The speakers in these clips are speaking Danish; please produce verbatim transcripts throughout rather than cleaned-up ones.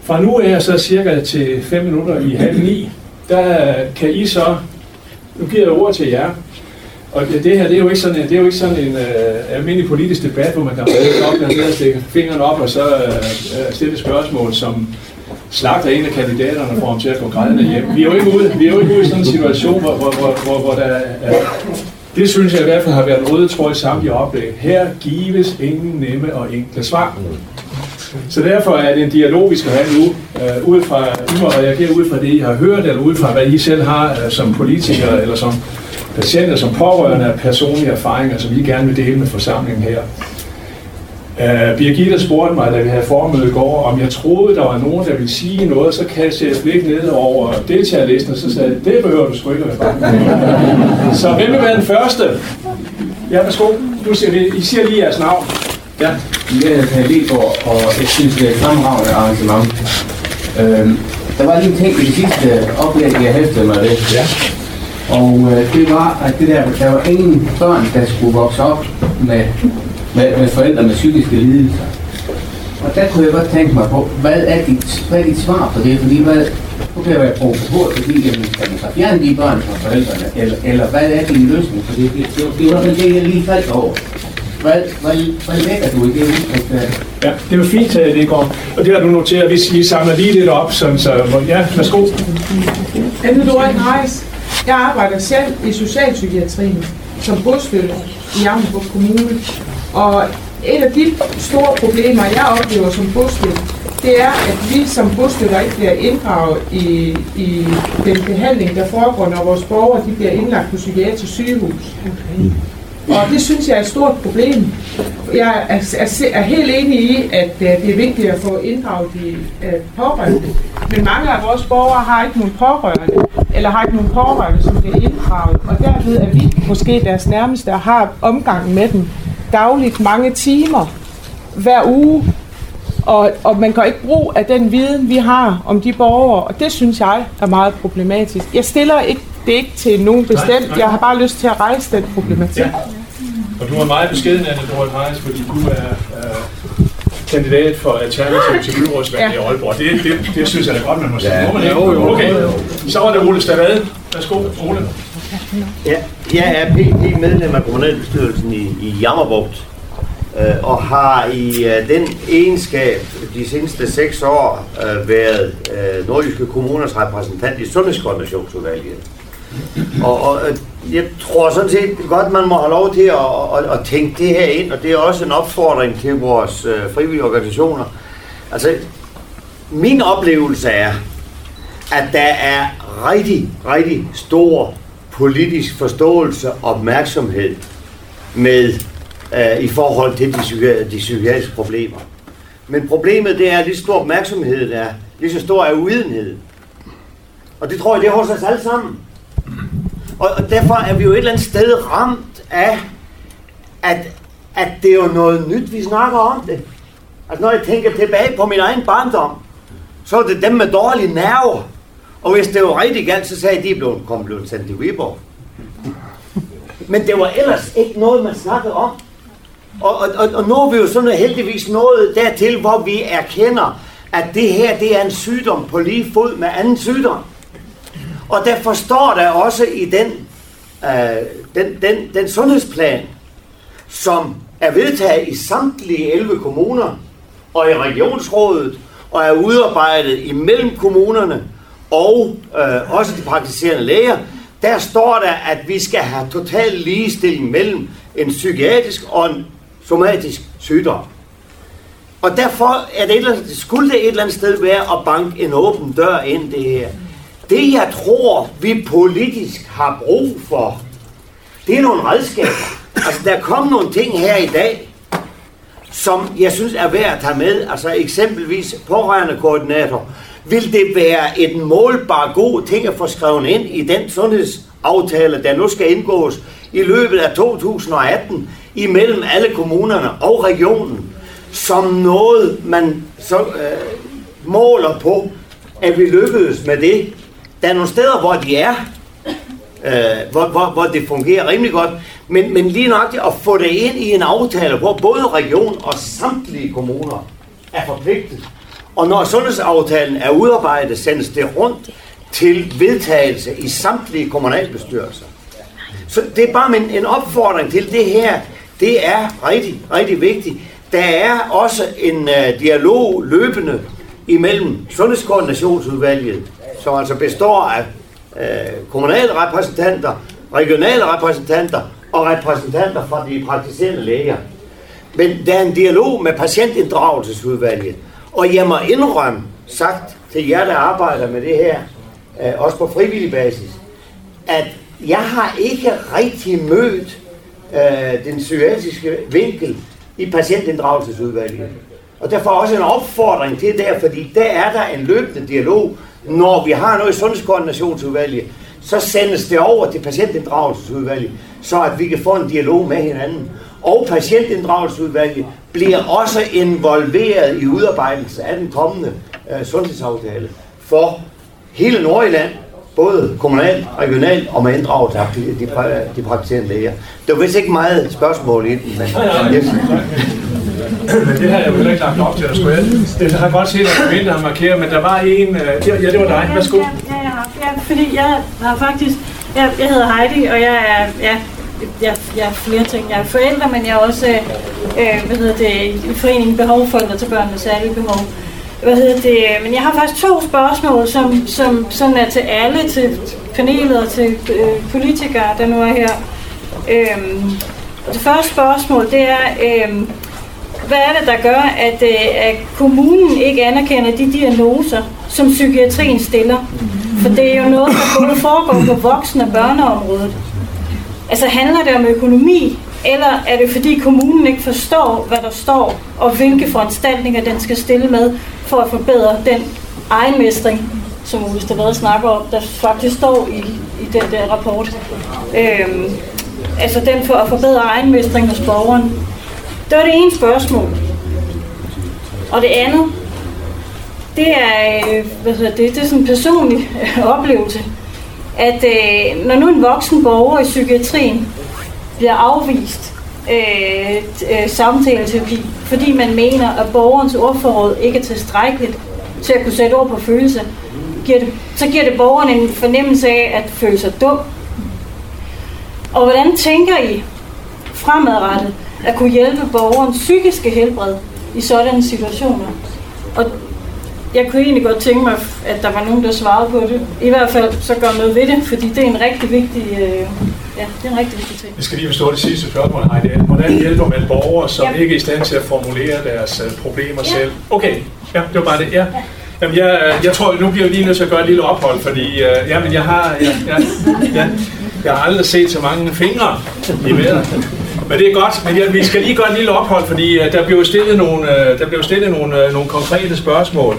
Fra nu af så cirka til fem minutter i halv ni, der kan I så, nu giver jeg ordet til jer, og det, det her, det er jo ikke sådan en, det er jo ikke sådan en uh, almindelig politisk debat, hvor man kan redde op, der stikke fingrene op og så uh, stille spørgsmål, som slagter en af kandidaterne for ham til at gå grædende hjem. Vi er jo ikke ude, vi er jo ikke ude i sådan en situation, hvor, hvor, hvor, hvor, hvor der er, det synes jeg i hvert fald har været en røde tråd i samtlige oplæg. Her gives ingen nemme og enkle svar. Så derfor er det en dialog, vi skal have nu, uh, ud fra, I må reagere ud fra det, I har hørt, eller ud fra, hvad I selv har uh, som politikere, eller som patienter, som pårørende af personlige erfaringer, som I gerne vil dele med forsamlingen her. Uh, Birgitte spurgte mig, da vi havde formøde i går, om jeg troede, der var nogen, der ville sige noget, så kastede jeg et blik ned over deltagerlisten, og så sagde jeg, det behøver du sgu ikke at være. Så hvem vil være den første? Ja, værsgo. Nu siger vi, I siger lige jeres navn. Ja. Jeg kan lige på, og jeg synes, det er et fremragende arrangement. Øhm, der var lige en ting i det sidste oplæg, jeg hæftede mig ved. Ja. Og øh, det var, at det der, der var ingen børn, der skulle vokse op med, med, med forældre med psykiske lidelser. Og der kunne jeg godt tænke mig på, hvad er dit, hvad er dit svar på det? Fordi hvad, nu kan jeg være provokeret, fordi jamen, kan man så fjerne de børn fra forældrene? Eller, eller hvad er din løsning? For det, det, det, det var det, jeg lige faldt over. Hvad, hvad, hvad lægger du i det udtryk der? Ja, det var fint, at det går. Og det har du noteret, hvis I samler lige lidt op, sådan så... Ja, værsgo. Jeg hedder Doreen Reis. Jeg arbejder selv i socialpsykiatrien som bostøtter i Jammerbugt Kommune. Og et af de store problemer, jeg oplever som bostøtter, det er, at vi som bostøtter ikke bliver inddraget i, i den behandling, der foregår, når vores borgere de bliver indlagt på psykiatrisk sygehus. Okay. Og det synes jeg er et stort problem. Jeg er, er, er helt enig i, at det er vigtigt at få inddraget de uh, pårørende. Men mange af vores borgere har ikke nogen pårørende, eller har ikke nogen pårørende, som bliver inddraget. Og derved er vi måske deres nærmeste og har omgang med dem dagligt mange timer hver uge. Og, og man kan ikke bruge af den viden, vi har om de borgere, og det synes jeg er meget problematisk. Jeg stiller ikke det er ikke til nogen bestemt. Nej, nej. Jeg har bare lyst til at rejse den problematik. Ja. Og du er meget beskeden, Anne Doreen Reis, fordi du er uh, kandidat for Alternativ til byrådsvalget ja. i Aalborg. Det, det, det synes jeg da godt, man må sige. Ja. Må man ikke? Okay. Så var det Ole Stavad. Værsgo, Ole. Ja, jeg er P P medlem af kommunalbestyrelsen i, i Jammerbugt, øh, og har i øh, den egenskab de seneste seks år øh, været øh, Nordjyske Kommuners repræsentant i Sundhedskoordinationsudvalget. Og, og jeg tror sådan set godt, man må have lov til at, at, at tænke det her ind, og det er også en opfordring til vores øh, frivillige organisationer. Altså, min oplevelse er, at der er rigtig, rigtig stor politisk forståelse og opmærksomhed med øh, i forhold til de, psyki- de psykiatriske problemer. Men problemet det er, at lige så stor opmærksomhed er, lige så stor er uvidenhed. Og det tror jeg, det er hos os alle sammen. Og, og derfor er vi jo et eller andet sted ramt af, at, at det er jo noget nyt, vi snakker om det. Altså når jeg tænker tilbage på min egen barndom, så er det dem med dårlige nerver. Og hvis det var rigtig galt, så sagde de, at de blev, kom blevet sendt til Viborg. Men det var ellers ikke noget, man snakkede om. Og, og, og, og nu er vi jo sådan heldigvis nået dertil, hvor vi erkender, at det her det er en sygdom på lige fod med anden sygdom. Og derfor står der også i den, øh, den, den, den sundhedsplan, som er vedtaget i samtlige elleve kommuner og i regionsrådet, og er udarbejdet imellem kommunerne og øh, også de praktiserende læger, der står der, at vi skal have total ligestilling mellem en psykiatrisk og en somatisk sygdom. Og derfor er det et eller andet, skulle det et eller andet sted være at banke en åben dør ind det her. Det jeg tror, vi politisk har brug for, det er nogle redskaber. Altså der kom nogle ting her i dag, som jeg synes er værd at tage med. Altså eksempelvis pårørendekoordinator. Vil det være et målbar god ting at få skrevet ind i den sundhedsaftale, der nu skal indgås i løbet af to tusind og atten imellem alle kommunerne og regionen, som noget man så øh, måler på, at vi lykkedes med det. Der er nogle steder, hvor de er, øh, hvor, hvor, hvor det fungerer rimelig godt, men, men lige nok at få det ind i en aftale, hvor både region og samtlige kommuner er forpligtet, Og når sundhedsaftalen er udarbejdet, sendes det rundt til vedtagelse i samtlige kommunalbestyrelser. Så det er bare en, en opfordring til det her. Det er rigtig, rigtig vigtigt. Der er også en uh, dialog løbende imellem Sundhedskoordinationsudvalget, som altså består af uh, kommunale repræsentanter, regionale repræsentanter og repræsentanter fra de praktiserende læger. Men der er en dialog med patientinddragelsesudvalget. Og jeg må indrømme, sagt til jer, der arbejder med det her, uh, også på frivillig basis, at jeg har ikke rigtig mødt uh, den psykiatriske vinkel i patientinddragelsesudvalget. Og derfor også en opfordring til der, fordi der er der en løbende dialog. Når vi har noget i Sundhedskoordinationsudvalget, så sendes det over til patientinddragelsesudvalget, så at vi kan få en dialog med hinanden. Og patientinddragelsesudvalget bliver også involveret i udarbejdelsen af den kommende uh, sundhedsaftale for hele Nordjylland, både kommunalt, regionalt og med inddragelse af de, de, de praktiserende læger. Det var vist ikke meget spørgsmål i den, men... Yes. Men det har jeg jo heller ikke lagt op til at skulle. Det har jeg godt set, at Bente har markeret, men der var en... Ja, det var dig. Værsgo. Ja, ja, ja, ja, fordi jeg har faktisk... Jeg, jeg hedder Heidi, og jeg er... Ja, jeg, jeg er flere ting. Jeg er forældre, men jeg er også... Øh, hvad hedder det... I foreningen Behov Forældre til børn med særlige behov. Hvad hedder det? Men jeg har faktisk to spørgsmål, som, som sådan er til alle, til panelet og til øh, politikere, der nu er her. Øhm, det første spørgsmål, det er, øhm, hvad er det, der gør, at, øh, at kommunen ikke anerkender de diagnoser, som psykiatrien stiller? For det er jo noget, der både foregår på voksen- og børneområdet. Altså handler det om økonomi, eller er det fordi kommunen ikke forstår, hvad der står, og hvilke foranstaltninger den skal stille med, for at forbedre den egenmestring, som Ole Stavad snakker om, der faktisk står i, i den der rapport. Øhm, altså den for at forbedre egenmestring hos borgeren. Det var det ene spørgsmål. Og det andet, det er, hvad hedder det, det er sådan en personlig oplevelse, at øh, når nu en voksen borger i psykiatrien bliver afvist øh, øh, samtaleterapi, fordi man mener, at borgerens ordforråd ikke er tilstrækkeligt til at kunne sætte ord på følelse, giver det, så giver det borgeren en fornemmelse af at føle sig dum. Og hvordan tænker I fremadrettet at kunne hjælpe borgerens psykiske helbred i sådanne situationer? Og jeg kunne egentlig godt tænke mig, at der var nogen, der svarede på det. I hvert fald så gør noget ved det, fordi det er en rigtig vigtig, øh, ja, det er en rigtig vigtig ting. Jeg skal lige forstå det sidste spørgsmål, Heidi. Hvordan hjælper man borgere, som ja. ikke er i stand til at formulere deres uh, problemer ja. selv? Okay, ja, det var bare det. Ja. Ja. Jamen, jeg, jeg tror, nu bliver jeg lige nødt til at gøre et lille ophold, fordi uh, jamen, jeg har, jeg, jeg, jeg, jeg har aldrig set så mange fingre i vejret. Men det er godt, men ja, vi skal lige gøre et lille ophold, fordi uh, der blev stillet nogle, uh, der blev stillet nogle, uh, nogle konkrete spørgsmål.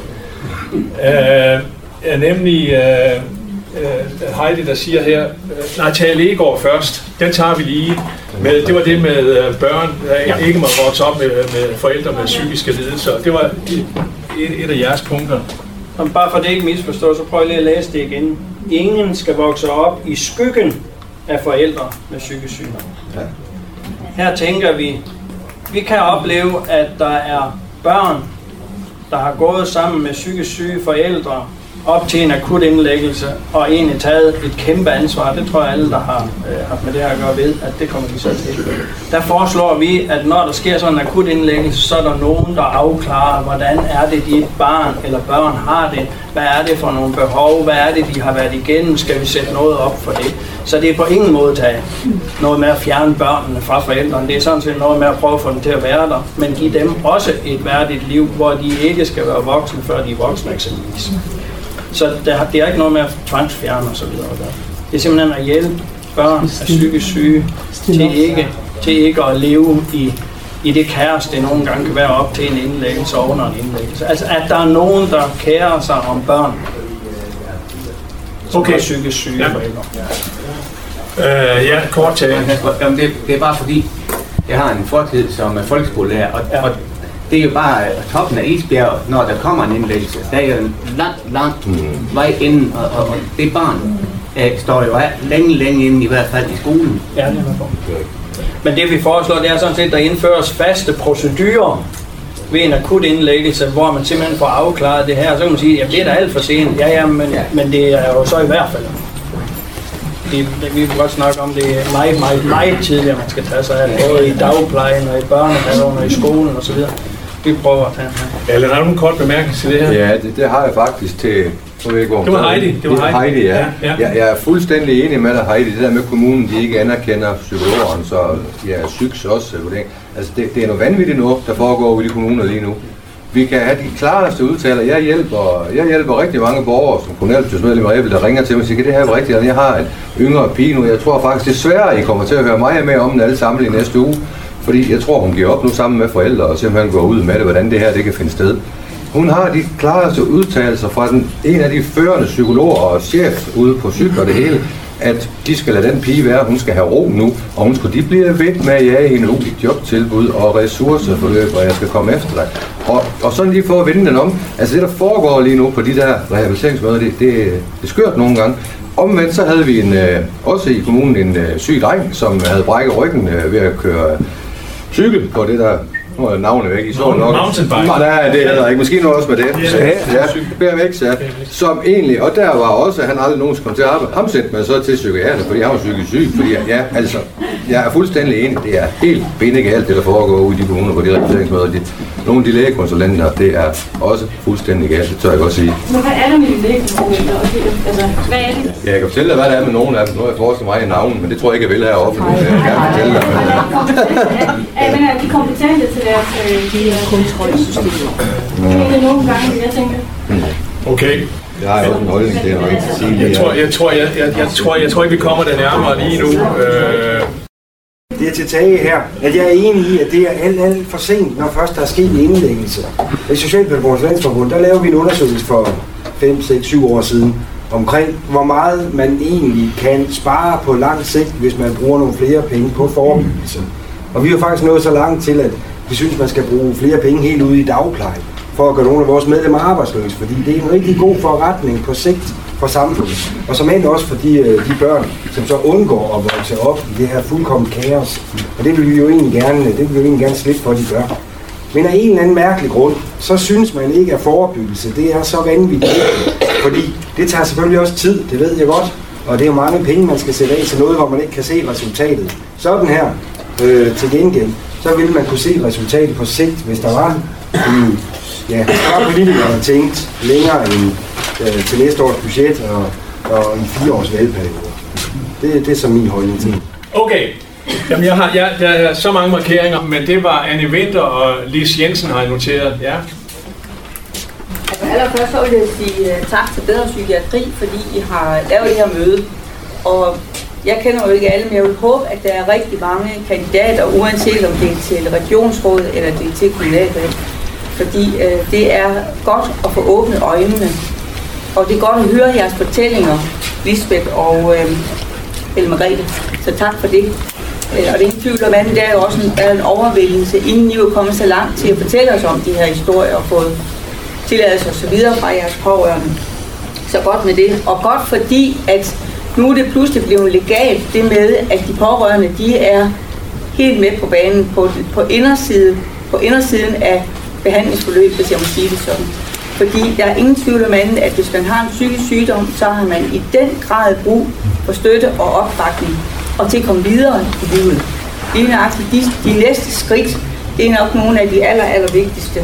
Uh, nemlig uh, uh, Heidi, der siger her, uh, nej, Tage Legaard først, den tager vi lige. Med, det var det med uh, børn, der ja. ikke må vokse op med, med forældre med psykiske lidelser. Det var et, et, et af jeres punkter. Og bare for det ikke misforstå, så prøv lige at læse det igen. Ingen skal vokse op i skyggen af forældre med psykisk sygdom. Ja. Her tænker vi, vi kan opleve, at der er børn, der har gået sammen med psykisk syge forældre op til en akut indlæggelse, og egentlig taget et kæmpe ansvar. Det tror jeg alle, der har øh, haft med det her at gøre, ved, at det kommer vi så til. Der foreslår vi, at når der sker sådan en akut indlæggelse, så er der nogen, der afklarer, hvordan er det, dit barn eller børn har det, hvad er det for nogle behov, hvad er det, de har været igennem, skal vi sætte noget op for det. Så det er på ingen måde tage noget med at fjerne børnene fra forældrene. Det er sådan set noget med at prøve at få dem til at være der, men give dem også et værdigt liv, hvor de ikke skal være voksne, før de er voksne eksempelvis. Så der, det er ikke noget med at tvangsfjerne og så videre. Det er simpelthen at hjælpe børn af psykisk syge til ikke, til ikke at leve i, i det kaos, det nogle gange kan være op til en indlæggelse og under en indlæggelse. Altså at der er nogen, der kærer sig om børn, som okay. er psykisk syge ja. forældre. Ja. Øh, ja, kort til. Jamen, det, det er bare fordi, jeg har en fortid som folkeskolelærer, og, ja. og det er jo bare toppen af isbjerget, når der kommer en indlæggelse. Der er jo en langt, langt vej inden, og, og, og det barn øh, står jo længe, længe inden, i hvert fald i skolen. Ja, det er for. Men det vi foreslår, det er sådan set, at der indføres faste procedurer ved en akut indlæggelse, hvor man simpelthen får afklaret det her, så kan man sige, at det er da alt for sent. Ja, ja, men, men det er jo så i hvert fald. Det, det, vi vil godt snakke om, det er meget, meget, meget tidligere, man skal tage sig af, både i dagplejen og i børnehaven og i skolen osv. Vi prøver at tage her. Eller har du en kort bemærkning til det her? Ja, det, det har jeg faktisk til... Det var Heidi. Det var Heidi, Heidi ja. ja, ja. Jeg, jeg er fuldstændig enig med dig, Heidi. Det der med kommunen, de ikke anerkender psykologeren, så ja, psyks også. Altså, det, det er noget vanvittigt noget, der foregår ude i kommuner lige nu. Vi kan have de klareste udtaler. Jeg hjælper, jeg hjælper rigtig mange borgere, som kommunalbestyrelsesmedlemmer, der ringer til mig og siger, kan det her være rigtigt? Jeg har en yngre pige nu. Jeg tror faktisk, det er svært, at I kommer til at høre mig med om den alle sammen i næste uge. Fordi jeg tror, hun giver op nu sammen med forældre og simpelthen går ud med det, hvordan det her det kan finde sted. Hun har de klareste udtalelser fra den, en af de førende psykologer og chef ude på psyk og det hele, at de skal lade den pige være, hun skal have ro nu, og hun skulle de blive ved med at jage hende ud i jobtilbud og ressourceforløb, og jeg skal komme efter dig. Og, og sådan lige for at vende den om, altså det der foregår lige nu på de der rehabiliteringsmøder, det, det, det er skørt nogle gange. Omvendt så havde vi en, øh, også i kommunen en øh, syg dreng, som havde brækket ryggen øh, ved at køre cykel på det der. Nu er navnet væk, I så nok. Mountainbike. Nej, det er der ikke. Måske noget også med det. Så, ja, B M X, ja. Som egentlig, og der var også, at han aldrig nogen kom til at arbejde. Ham sendte man så til psykiater, fordi han var psykisk syg. Fordi, ja, altså, jeg er fuldstændig enig. Det er helt bindegalt, det der foregår ude i de kommuner, hvor de rekrutteringsmøder. De, nogle af de lægekonsulenter, det er også fuldstændig galt, det tør jeg godt sige. Men hvad er der med de lægekonsulenter? Altså, hvad er det? Ja, jeg kan fortælle dig, hvad der er med nogle af dem. Nu har jeg forestillet mig i navnen, men det tror jeg ikke, jeg vil heroppe. Jeg kan gerne fortælle dig. Men er de kompetente til deres kontrolsystem? Det er nogle gange, jeg tænker. Okay. Jeg har også en holdning til, at jeg ikke sige det. Jeg tror, jeg, tror, jeg, jeg, jeg, tror, jeg tror ikke, vi kommer det nærmere lige nu. Øh... Det er til tage her, at jeg er enig i, at det er alt, alt for sent, når først der er sket en indlæggelse. I Socialpædagogernes Landsforbund, der lavede vi en undersøgelse for fem, seks, syv år siden, omkring hvor meget man egentlig kan spare på lang sigt, hvis man bruger nogle flere penge på forebyggelse. Og vi har faktisk nået så langt til, at vi synes, man skal bruge flere penge helt ude i dagplejen, for at gøre nogle af vores medlemmer arbejdsløse, fordi det er en rigtig god forretning på sigt for samfundet. Og som end også for de, de børn, som så undgår at vokse op i det her fuldkommen kaos. Og det vil vi jo egentlig gerne, det vil vi jo egentlig gerne slippe for, at de gør. Men af en eller anden mærkelig grund, så synes man ikke, at forebyggelse, det er så vanvittigt. Fordi det tager selvfølgelig også tid, det ved jeg godt. Og det er jo mange penge, man skal sætte af til noget, hvor man ikke kan se resultatet. Sådan her, øh, til gengæld, så ville man kunne se resultatet på sigt, hvis der var en, ja, der var politikere, der tænkte længere end øh, til næste års budget og, og en fire års valgperiode. Det, det er så min holdning til. Okay. Jamen, jeg har, jeg, der er så mange markeringer, men det var Anne Winter og Lis Jensen har jeg noteret. Ja. Altså allerførst så vil jeg sige uh, tak til Bedre Psykiatri, fordi I har lavet det her møde. Og jeg kender jo ikke alle, men jeg vil håbe, at der er rigtig mange kandidater, uanset om det er til regionsrådet eller det er til kommunalvalg. Fordi uh, det er godt at få åbnet øjnene. Og det er godt at høre jeres fortællinger, Lisbeth og uh, Ellen Margrethe. Så tak for det. Og det er ingen tvivl om, at det er jo også en, er en overvældelse, inden I er kommet så langt til at fortælle os om de her historier og fået tilladelse og så videre fra jeres pårørende. Så godt med det. Og godt fordi, at nu er det pludselig blevet legalt, det med, at de pårørende, de er helt med på banen på, på, inderside, på indersiden af behandlingsforløb, hvis jeg må sige det sådan. Fordi der er ingen tvivl om andet, at hvis man har en psykisk sygdom, så har man i den grad brug for støtte og opbakning og til at komme videre i livet. Det er nøjagtigt de, de næste skridt, det er nok nogle af de aller, aller vigtigste.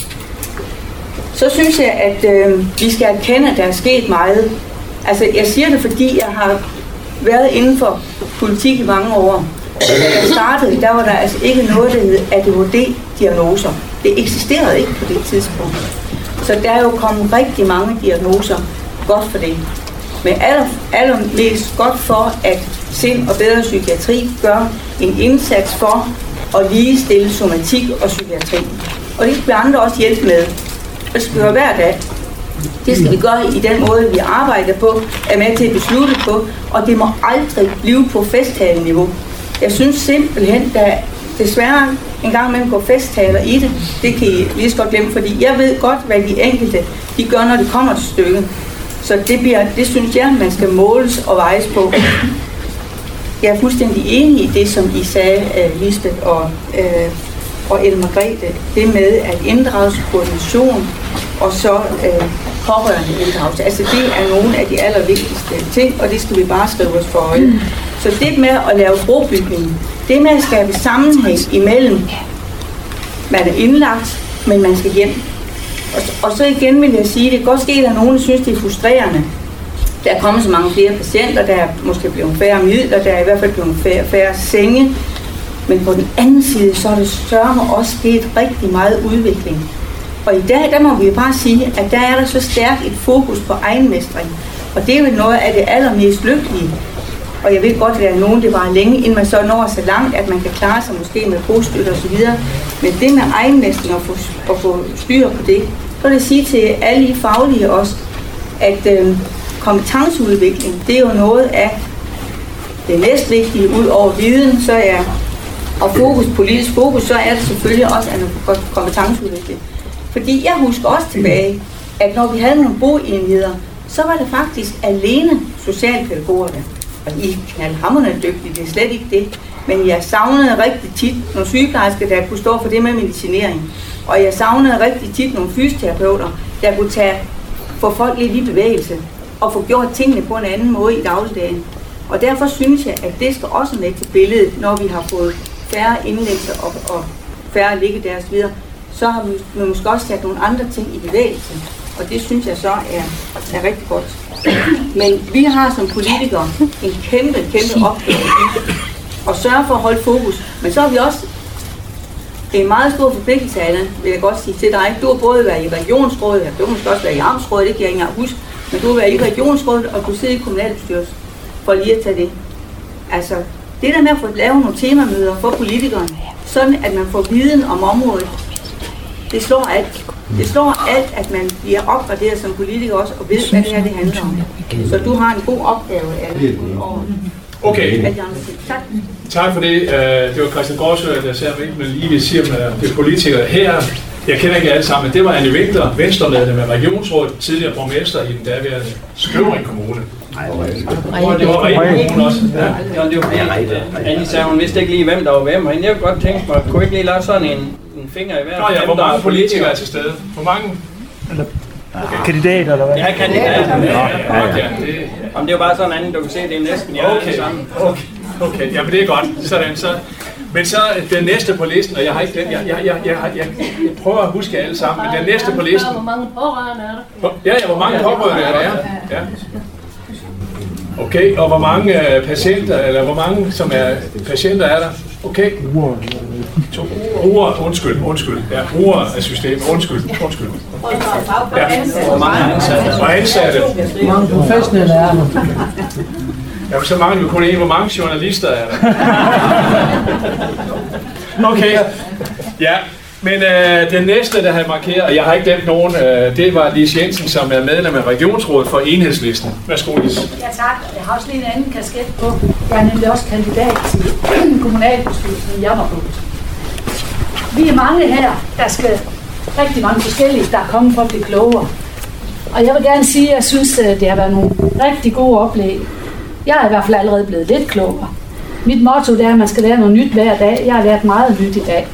Så synes jeg, at øh, vi skal erkende, at der er sket meget. Altså, jeg siger det, fordi jeg har været inden for politik i mange år. Da jeg startede, der var der altså ikke noget, der hed A D H D-diagnoser. Det eksisterede ikke på det tidspunkt. Så der er jo kommet rigtig mange diagnoser. Godt for det. Men aller, allermest godt for, at Sind og Bedre Psykiatri gør en indsats for at ligestille somatik og psykiatri. Og det skal vi andre også hjælpe med. Og det skal vi gøre hver dag. Det skal vi gøre i den måde, vi arbejder på, er med til at beslutte på, og det må aldrig blive på festtalenniveau. Jeg synes simpelthen, der desværre en gang imellem går festtaler i det. Det kan I lige så godt glemme, fordi jeg ved godt, hvad de enkelte de gør, når det kommer til stykket. Så det, bliver, det synes jeg, man skal måles og vejes på. Jeg er fuldstændig enig i det, som I sagde, uh, Lisbeth og uh, og Ellen Margrethe, det med at inddragelse, koordination og så øh, pårørende inddragelse. Altså det er nogle af de allervigtigste ting, og det skal vi bare skrive os for øje. Så det med at lave brobygning, det med at skabe sammenhæng imellem, man er indlagt, men man skal hjem. Og, og så igen vil jeg sige, det kan godt ske, at der er nogen, der synes, det er frustrerende. Der er kommet så mange flere patienter, der er måske blevet færre midler, der er i hvert fald blevet færre, færre senge. Men på den anden side, så er det sørme også sket rigtig meget udvikling. Og i dag, der må vi bare sige, at der er der så stærkt et fokus på egenmestring. Og det er jo noget af det allermest lykkelige. Og jeg ved godt, at der er nogen, det var længe, inden man så når så langt, at man kan klare sig måske med bostøtte og så videre. Men det med egenmestring og få, at få styr på det, så vil jeg sige til alle I faglige også, at øh, kompetenceudvikling, det er jo noget af det næst vigtige ud over viden, så er og fokus, politisk fokus, så er det selvfølgelig også en kompetenceudvikling. Fordi jeg husker også tilbage, at når vi havde nogle boenheder, så var det faktisk alene socialpædagoger der. Og I er knaldhamrende dygtige, det er slet ikke det. Men jeg savnede rigtig tit nogle sygeplejersker, der kunne stå for det med medicinering. Og jeg savnede rigtig tit nogle fysioterapeuter, der kunne tage, få folk lidt i bevægelse og få gjort tingene på en anden måde i dagligdagen. Og derfor synes jeg, at det skal også med til billedet, når vi har fået færre indlæggelser og, og færre ligge deres videre, så har vi, vi måske også sat nogle andre ting i bevægelse. Og det synes jeg så er, er rigtig godt. Men vi har som politikere en kæmpe, kæmpe opgave at sørge for at holde fokus. Men så har vi også en meget stor forpligtelse, Allan, vil jeg godt sige til dig. Du har både været i regionsrådet, du har måske også været i amtsrådet, det kan jeg ikke engang huske, men du har været i regionsrådet, og du sidder i kommunalbestyrelsen for lige at tage det. Altså, det der med at få lavet nogle temamøder for politikerne, sådan at man får viden om området, det slår alt. Det slår alt, at man bliver opgraderet som politiker også, og ved, hvad det her det handler om. Så du har en god opgave, Allan. Okay. Tak. Tak for det. Det var Christian Gårdsø, der sagde mig ikke, men lige vil sige, at det er politikere her. Jeg kender ikke alle sammen, men det var Anne Winkler, venstremedlem af regionsrådet, tidligere borgmester i den daværende Støvring Kommune. Og det var Regen Kommune også. Ja, det var rigtigt. Anne sagde, hun vidste ikke lige, hvem der var hvem, og jeg kunne godt tænke mig, kunne ikke lige lave sådan en, en finger i hver? Nå ja, hvor mange politikere er til stede? Hvor mange? Okay. Kandidater, eller hvad? Ja, kandidater. Ja, ja, ja, det, Jamen, det er jo bare sådan anden, du kan se, det er næsten jeg okay. er sammen. Okay, okay. Ja, men det er godt. Sådan, så. Men så den næste på listen, og jeg har ikke den, jeg, jeg, jeg, jeg, jeg, jeg prøver at huske alle sammen, men den næste på listen. Hvor mange pårørende er der? Ja, ja, hvor mange pårørende er der? Ja. Okay, og hvor mange uh, patienter, eller hvor mange som er patienter er der? Okay. To brugere, undskyld, undskyld. Ja, brugere af systemet, undskyld, undskyld. Ja, hvor mange ansatte? Og ansatte. Hvor mange professionelle er der? Ja, så mangler vi kun en. Hvor mange journalister er der? Okay. Ja, men øh, den næste, der har markeret, og jeg har ikke glemt nogen, øh, det var Lis Jensen, som er medlem af Regionsrådet for Enhedslisten. Værsgo, Lis. Ja, tak. Jeg har også lige en anden kasket på. Jeg er nemlig også kandidat til kommunalbestyrelsen i Jammerbugt. Vi er mange her, der skal rigtig mange forskellige, der er kommet for at blive klogere. Og jeg vil gerne sige, at jeg synes, det har været nogle rigtig gode oplæg. Jeg er i hvert fald allerede blevet lidt klogere. Mit motto er, at man skal lære noget nyt hver dag. Jeg har lært meget nyt i dag.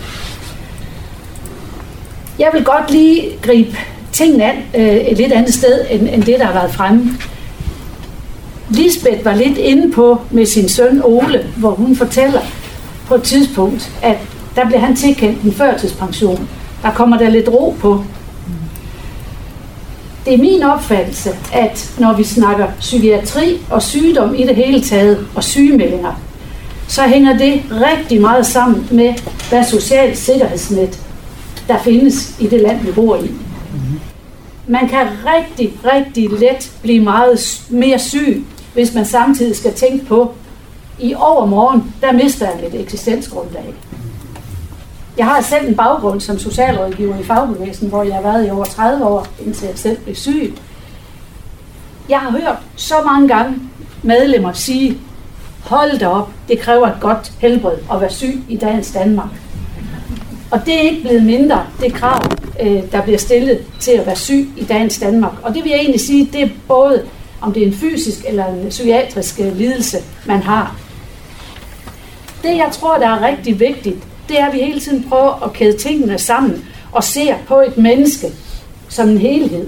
Jeg vil godt lige gribe tingene an øh, et lidt andet sted, end, end det, der har været fremme. Lisbeth var lidt inde på med sin søn Ole, hvor hun fortæller på et tidspunkt, at der bliver han tilkendt en førtidspension. Der kommer der lidt ro på. Det er min opfattelse, at når vi snakker psykiatri og sygdom i det hele taget, og sygemeldinger, så hænger det rigtig meget sammen med, hvad socialt sikkerhedsnet der findes i det land, vi bor i. Man kan rigtig, rigtig let blive meget mere syg, hvis man samtidig skal tænke på, i overmorgen, der mister jeg mit eksistensgrundlag. Jeg har selv en baggrund som socialrådgiver i fagbevægelsen, hvor jeg har været i over tredive år, indtil jeg selv blev syg. Jeg har hørt så mange gange medlemmer sige, hold da op, det kræver et godt helbred at være syg i dagens Danmark. Og det er ikke blevet mindre, det krav, der bliver stillet til at være syg i dagens Danmark. Og det vil jeg egentlig sige, det er både, om det er en fysisk eller en psykiatrisk lidelse, man har. Det, jeg tror, der er rigtig vigtigt, det er, at vi hele tiden prøver at kæde tingene sammen og ser på et menneske som en helhed.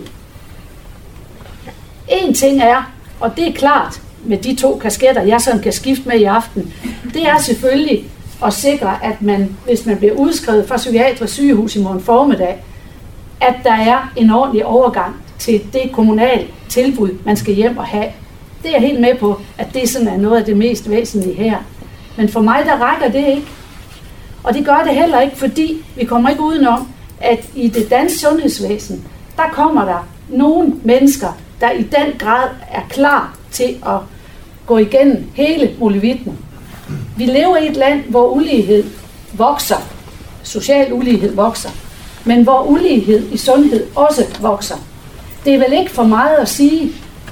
En ting er, og det er klart med de to kasketter, jeg sådan kan skifte med i aften, det er selvfølgelig at sikre, at man, hvis man bliver udskrevet fra psykiatrisk sygehus i morgen formiddag, at der er en ordentlig overgang til det kommunale tilbud, man skal hjem og have. Det er jeg helt med på, at det sådan er noget af det mest væsentlige her. Men for mig, der rækker det ikke. Og det gør det heller ikke, fordi vi kommer ikke udenom, at i det danske sundhedsvæsen, der kommer der nogle mennesker, der i den grad er klar til at gå igennem hele muligheden. Vi lever i et land, hvor ulighed vokser, social ulighed vokser, men hvor ulighed i sundhed også vokser. Det er vel ikke for meget at sige,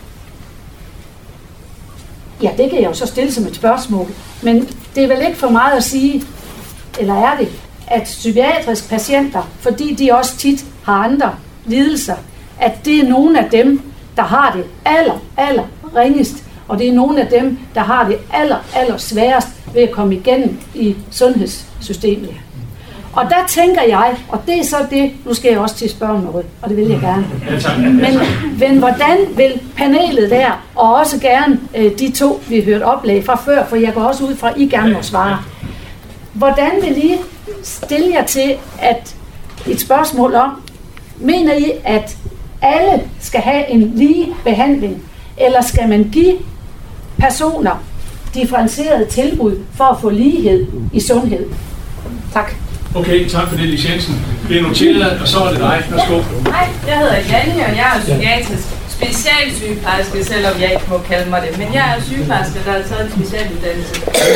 ja, det kan jeg jo så stille som et spørgsmål, men det er vel ikke for meget at sige, eller er det, at psykiatriske patienter, fordi de også tit har andre lidelser, at det er nogle af dem, der har det aller, aller ringest, og det er nogle af dem, der har det aller, aller sværest ved at komme igennem i sundhedssystemet. Og der tænker jeg, og det er så det, nu skal jeg også til at spørge om noget, og det vil jeg gerne. Men, men hvordan vil panelet der, og også gerne øh, de to, vi hørte oplæg fra før, for jeg går også ud fra, at I gerne må svare. Hvordan vil I stille jer til at et spørgsmål om, mener I, at alle skal have en lige behandling, eller skal man give personer differentieret tilbud for at få lighed i sundhed? Tak. Okay, tak for det, Lis Jensen. Det er noteret, og så er det dig. Værsgo. Hej, jeg hedder Janne, og jeg er psykiatrisk specialsygeplejerske, selvom jeg ikke må kalde mig det. Men jeg er sygeplejerske, der har taget en specialuddannelse.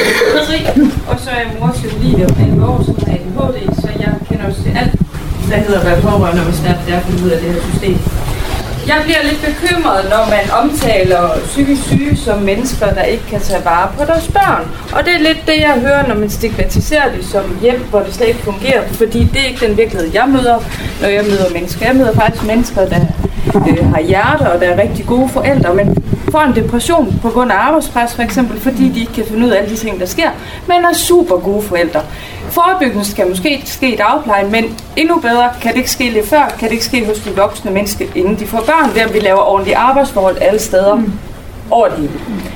Og så er jeg mor til Olivia på elleve år, som har A D H D, så jeg kender også til alt, der hedder at være pårørende, og svært det er at finde ud af det her system. Jeg bliver lidt bekymret, når man omtaler psykisk syge som mennesker, der ikke kan tage vare på deres børn. Og det er lidt det, jeg hører, når man stigmatiserer det som hjem, hvor det slet ikke fungerer. Fordi det er ikke den virkelighed, jeg møder, når jeg møder mennesker. Jeg møder faktisk mennesker, der øh, har hjerte, og der er rigtig gode forældre, men får en depression på grund af arbejdspres, for eksempel, fordi de ikke kan finde ud af alle de ting, der sker, men er super gode forældre. Forebyggelse skal måske ske i dagplejen, men endnu bedre kan det ikke ske lidt før, kan det ikke ske hos de voksne mennesker, inden de får børn, ved at vi laver ordentlige arbejdsforhold alle steder mm. over det hele.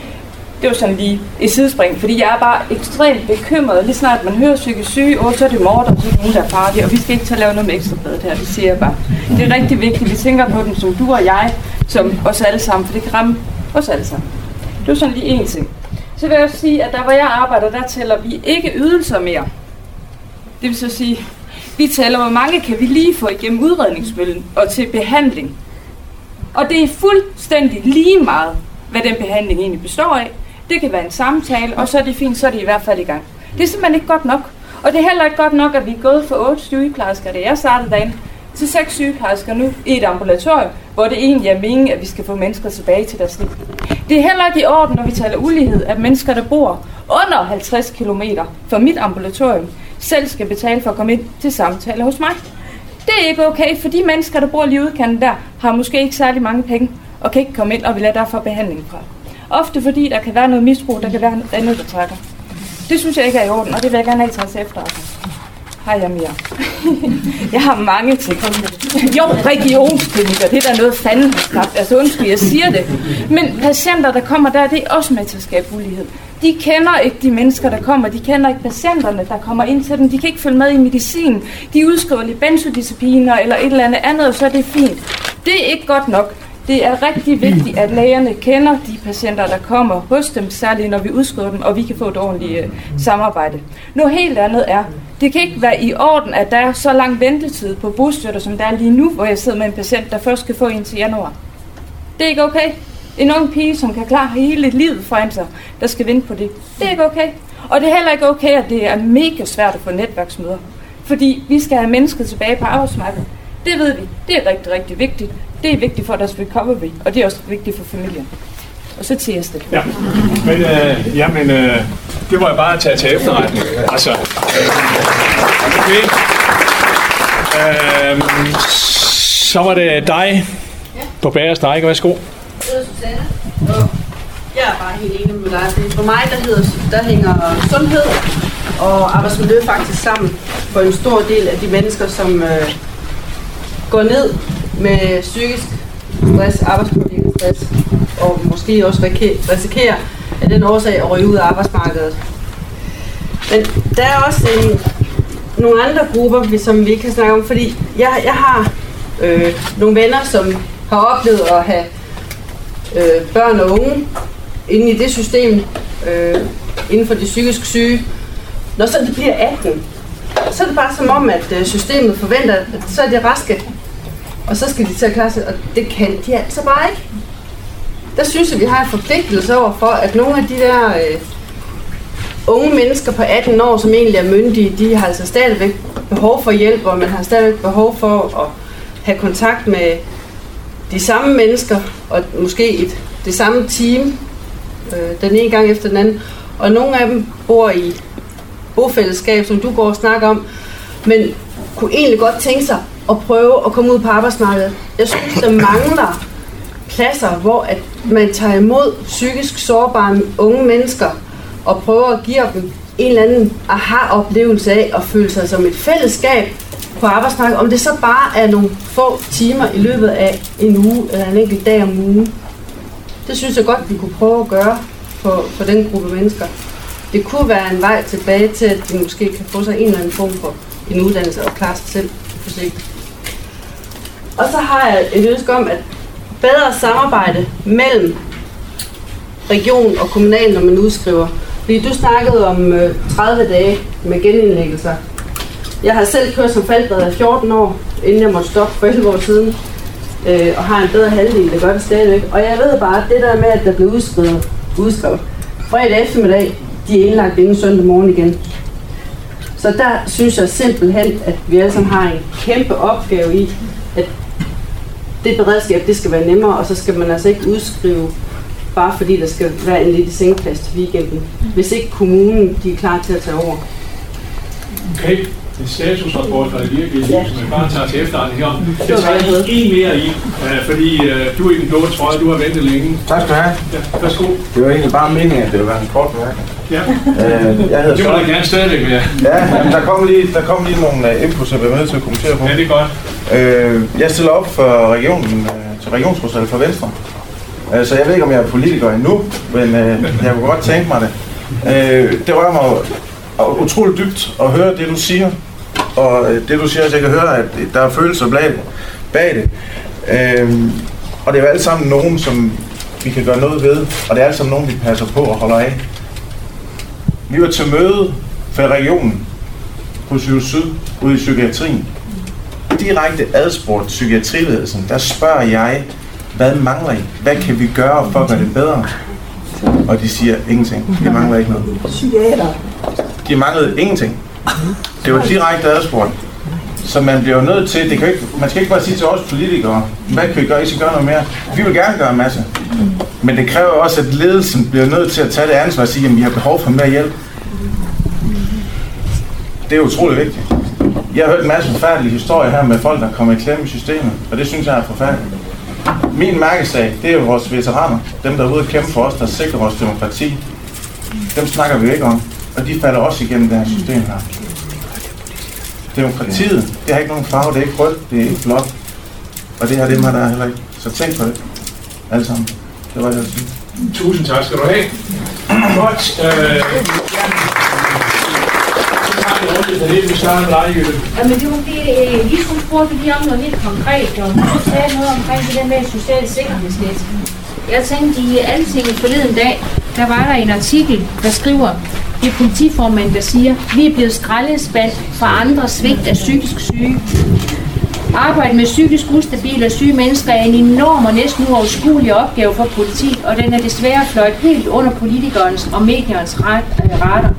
Det var sådan lige et sidespring, fordi jeg er bare ekstremt bekymret. Lige snart man hører psykisk syge, og så er det mord, og så er det nogen, der er farlige, og vi skal ikke tage lave noget med ekstrabladet her, det siger jeg bare. Det er rigtig vigtigt, vi tænker på dem som du og jeg, som os alle sammen, for det kan ramme os alle sammen. Det var sådan lige en ting. Så vil jeg også sige, at der hvor jeg arbejder, der tæller vi ikke ydelser mere. Det vil så sige, vi tæller, hvor mange kan vi lige få igennem udredningsmøllen og til behandling. Og det er fuldstændig lige meget, hvad den behandling egentlig består af. Det kan være en samtale, og så er det fint, så er det i hvert fald i gang. Det er simpelthen ikke godt nok. Og det er heller ikke godt nok, at vi er gået fra otte sygeplejersker, da jeg startede derinde, til seks sygeplejersker nu i et ambulatorium, hvor det egentlig er meningen, at vi skal få mennesker tilbage til deres liv. Det er heller ikke i orden, når vi taler ulighed, at mennesker, der bor under halvtreds kilometer fra mit ambulatorium, selv skal betale for at komme ind til samtaler hos mig. Det er ikke okay, for de mennesker, der bor lige udkanten der, har måske ikke særlig mange penge, og kan ikke komme ind og vil have derfor behandling fra. Ofte fordi der kan være noget misbrug, der kan være andet, der trækker. Det synes jeg ikke er i orden, og det vil jeg gerne have taget til efterretning. Hej, jeg mere. Jeg har mange ting. Jo, regionsklinikker, det er der noget fanden har skabt. Altså undskyld, jeg siger det. Men patienter, der kommer der, det er også med til at skabe ulighed. De kender ikke de mennesker, der kommer. De kender ikke patienterne, der kommer ind til dem. De kan ikke følge med i medicin. De udskriver lige benzodiazepiner eller et eller andet andet, og så er det fint. Det er ikke godt nok. Det er rigtig vigtigt, at lægerne kender de patienter, der kommer hos dem, særligt når vi udskriver dem, og vi kan få et ordentligt øh, samarbejde. Noget helt andet er, det kan ikke være i orden, at der er så lang ventetid på bostøtter, som der er lige nu, hvor jeg sidder med en patient, der først skal få en til januar. Det er ikke okay. En ung pige, som kan klare hele livet foran sig, der skal vente på det. Det er ikke okay. Og det er heller ikke okay, at det er mega svært at få netværksmøder. Fordi vi skal have mennesker tilbage på arbejdsmarkedet. Det ved vi. Det er rigtig, rigtig vigtigt. Det er vigtigt for deres recovery, og det er også vigtigt for familien. Og så tirs det. Ja, men, øh, jamen, øh, det må jeg bare tage til efterretning. Altså, okay. Øh, så var det dig på bagerst dig, ikke? Værsgo. Jeg hedder Susanne, og jeg er bare helt enig med dig. For mig, der, hedder, der hænger sundhed og arbejdsmiljø faktisk sammen for en stor del af de mennesker, som øh, går ned med psykisk stress, arbejdspåvirket stress, og måske også risikerer af den årsag at ryge ud af arbejdsmarkedet. Men der er også en, nogle andre grupper, som vi kan snakke om, fordi jeg, jeg har øh, nogle venner, som har oplevet at have øh, børn og unge inde i det system, øh, inden for de psykisk syge. Når så de bliver atten, så er det bare som om, at systemet forventer, at så er de raske, og så skal de til at klare sig, og det kan de altså bare ikke. Der synes jeg, vi har en forpligtelse over for, at nogle af de der øh, unge mennesker på atten år, som egentlig er myndige, de har altså stadigvæk behov for hjælp, og man har stadigvæk behov for at have kontakt med de samme mennesker, og måske et, det samme team, øh, den ene gang efter den anden. Og nogle af dem bor i bofællesskab, som du går og snakker om, men kunne egentlig godt tænke sig at prøve at komme ud på arbejdsmarkedet. Jeg synes, der mangler pladser, hvor at man tager imod psykisk sårbare unge mennesker og prøver at give dem en eller anden aha-oplevelse af at føle sig som et fællesskab på arbejdsmarkedet. Om det så bare er nogle få timer i løbet af en uge eller en enkelt dag om ugen. Det synes jeg godt, vi kunne prøve at gøre for, for den gruppe mennesker. Det kunne være en vej tilbage til, at de måske kan få sig en eller anden form for en uddannelse og klare sig selv på sigt. Og så har jeg et ønske om, at bedre samarbejde mellem region og kommunal, når man udskriver. Fordi du snakkede om øh, tredive dage med genindlæggelser. Jeg har selv kørt som falddreder i fjorten år, inden jeg måtte stoppe for elleve år siden, øh, og har en bedre halvdel, der gør det stadigvæk. Og jeg ved bare, at det der med, at der blev udskrevet, udskrevet fredag eftermiddag, de er indlagt inden søndag morgen igen. Så der synes jeg simpelthen, at vi alle sammen har en kæmpe opgave i, at det beredskab, det skal være nemmere, og så skal man altså ikke udskrive, bare fordi der skal være en lille sengeplads til weekenden, hvis ikke kommunen de er klar til at tage over. Okay, en statusrapport fra det virkelige, ja. Som jeg bare tager til efterretning her. Det tager jeg en mere i, øh, fordi øh, du er i den blå trøje, du har ventet længe. Tak skal du have. Ja, værsgo. Det var egentlig bare meningen, at det ville være en kort bemærkning. Ja, øh, jeg det må jeg gerne stadigvæk være. Ja, men der kom lige, der kom lige nogle uh, inputs, jeg bliver med til at kommentere på. Ja, det er godt. Øh, jeg stiller op for regionen, uh, til regionsrådsvalget for Venstre. Uh, så jeg ved ikke, om jeg er politiker endnu, men uh, jeg kunne godt tænke mig det. Uh, det rører mig uh, utroligt dybt at høre det, du siger. Og uh, det, du siger, at jeg kan høre, at der er følelser bag, bag det. Uh, og det er jo alle sammen nogen, som vi kan gøre noget ved, og det er alle sammen nogen, vi passer på og holder af. Vi var til møde for regionen på Sygehus Syd ude i psykiatrien. Direkte adspurgt psykiatriledelsen, der spørger jeg, hvad mangler I? Hvad kan vi gøre for at gøre det bedre? Og de siger ingenting. De mangler ikke noget. Psykiater. De manglede ingenting. Det var direkte adspurgt. Så man bliver jo nødt til, det kan ikke, man skal ikke bare sige til os politikere, hvad kan vi gøre, I skal gøre noget mere. Vi vil gerne gøre en masse. Men det kræver også, at ledelsen bliver nødt til at tage det ansvar og sige, at vi har behov for mere hjælp. Det er utrolig vigtigt. Jeg har hørt en masse forfærdelige historier her med folk, der kommer i klemme i systemet, og det synes jeg er forfærdeligt. Min mærkesag, det er jo vores veteraner, dem der er ude at kæmpe for os, der sikrer vores demokrati. Dem snakker vi jo ikke om, og de falder også igennem det her system her. Demokratiet, det har ikke nogen farve, det er ikke rødt, det er ikke blåt, og det her det er der heller ikke. Så tænk på det, alle sammen. Det var det, jeg ville sige. Tusind tak skal du have. Godt. Øh, Jamen det var det, øh, lige skulle spurgte lige om noget helt konkret, og du sagde noget omkring det der med socialt sikkerhedsnet. Jeg tænkte i Altinget forleden dag, der var der en artikel, der skriver, det er politiformanden, der siger, vi er blevet skraldespand for andres svigt af psykisk syge. Arbejde med psykisk ustabile og syge mennesker er en enorm og næsten uoverskuelig opgave for politi, og den er desværre fløjt helt under politikernes og mediernes radar.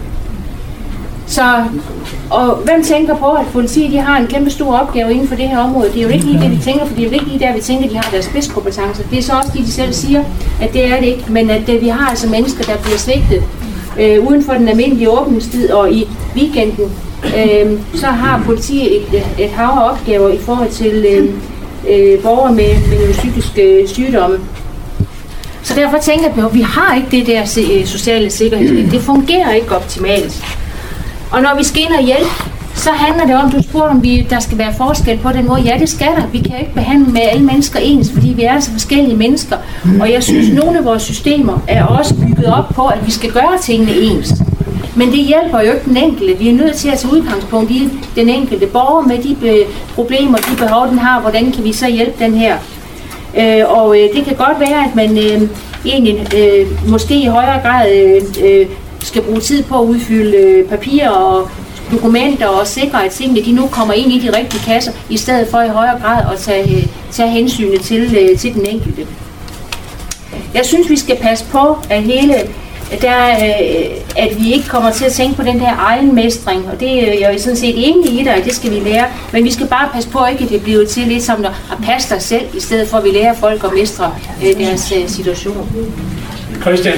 Så, og hvem tænker på, at politiet de har en kæmpe stor opgave inden for det her område? Det er jo ikke lige det, vi tænker, for det er jo ikke lige der, vi tænker, at de har deres spidskompetencer. Det er så også det, de selv siger, at det er det ikke, men at det, vi har altså mennesker, der bliver svigtet øh, uden for den almindelige åbningstid og i weekenden. Øh, så har politiet et, et hav af opgaver i forhold til øh, øh, borgere med, med psykiske sygdomme. Så derfor tænker jeg på, at vi har ikke det der sociale sikkerhedsnet. Det fungerer ikke optimalt. Og når vi skal ind og hjælpe, så handler det om, du spurgte, om vi, der skal være forskel på den måde. Ja, det skal der. Vi kan ikke behandle med alle mennesker ens, fordi vi er så forskellige mennesker. Og jeg synes, at nogle af vores systemer er også bygget op på, at vi skal gøre tingene ens. Men det hjælper jo ikke den enkelte. Vi er nødt til at tage udgangspunkt i den enkelte borger med de be- problemer, de behov, den har. Hvordan kan vi så hjælpe den her? Øh, og øh, det kan godt være, at man øh, egentlig øh, måske i højere grad øh, øh, skal bruge tid på at udfylde øh, papirer og dokumenter og sikre, at tingene de nu kommer ind i de rigtige kasser, i stedet for i højere grad at tage, tage hensyn til, til den enkelte. Jeg synes, vi skal passe på, at hele der, at vi ikke kommer til at tænke på den der egenmestring, og det er jeg er sådan set enig i dig, at det skal vi lære, men vi skal bare passe på ikke, at det bliver til lidt som at passe dig selv, i stedet for at vi lærer folk at mestre deres situation. Christian?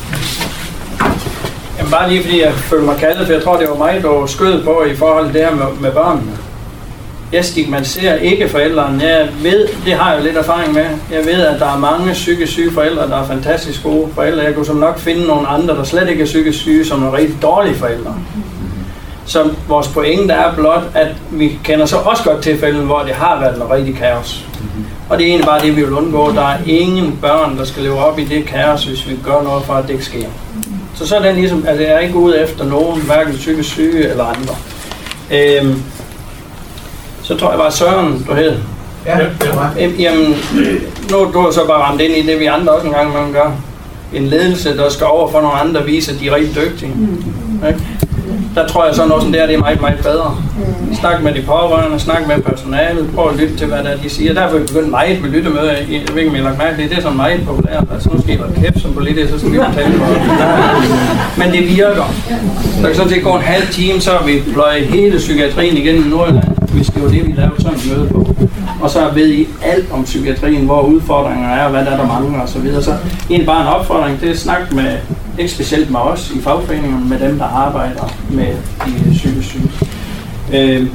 Jamen bare lige fordi jeg føler mig kaldet, for jeg tror det var mig, der skød på i forhold til det her med, med børnene. Jeg stigmatiserer ikke forældrene. Jeg ved, det har jeg jo lidt erfaring med. Jeg ved, at der er mange psykisk syge forældre, der er fantastisk gode forældre. Jeg kunne som nok finde nogle andre, der slet ikke er psykisk syge, som er rigtig dårlige forældre. Så vores pointe er blot, at vi kender så også godt tilfælde, hvor det har været en rigtig kaos. Og det er egentlig bare det, vi vil undgå. Der er ingen børn, der skal leve op i det kaos, hvis vi gør noget for, at det ikke sker. Så så er den ligesom, altså jeg er ikke ude efter nogen, hverken psykisk syge eller andre. Øhm, så tror jeg bare Søren, du hed. Ja, det var. Jamen, nu du har så bare ramt ind i det, vi andre også en gang man gør. En ledelse, der skal over for nogle andre, vise, at de er rigtig dygtige. Okay? Der tror jeg så noget sådan der, det er meget, meget bedre. Snak med de pårørende, snak med personalet, prøv at lytte til, hvad der er, de siger. Derfor er vi begyndt meget med lyttemøder. Jeg ved ikke, om I har lagt mærke til det. Det er sådan meget populært. Altså, nu skal I være kæft som politiker, så skal vi fortælle på. Men det virker. Der kan sådan set gå en halv time, så har vi pløjet hele psykiatrien igen i Nordjylland. Vi skal jo det, vi laver sådan et møde på. Og så ved I alt om psykiatrien, hvor udfordringer er, og hvad der er, der mangler og så videre. Så egentlig bare en opfordring, det er at snakke med, ikke specielt med os i fagforeningerne, med dem, der arbejder med de psykisk syge. Øh,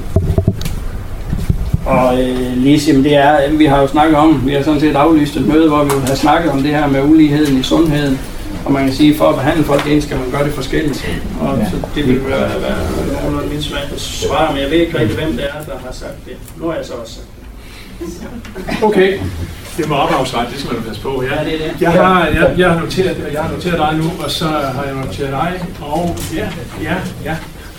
og øh, Lise, det er, vi har jo snakket om, vi har sådan set aflyst et møde, hvor vi har snakket om det her med uligheden i sundheden. Og man kan sige, for at behandle folk ens, skal man gøre det forskelligt. Og så det vil være, være, være under min svar, men jeg ved ikke rigtig, hvem det er, der har sagt det. Nu har jeg så også sagt det. Okay. Det må ophavsret, det skal man passe på. Jeg, ja, det er det. Jeg, har, jeg, jeg, har noteret, jeg har noteret dig nu, og så har jeg noteret dig, og ja, ja, ja.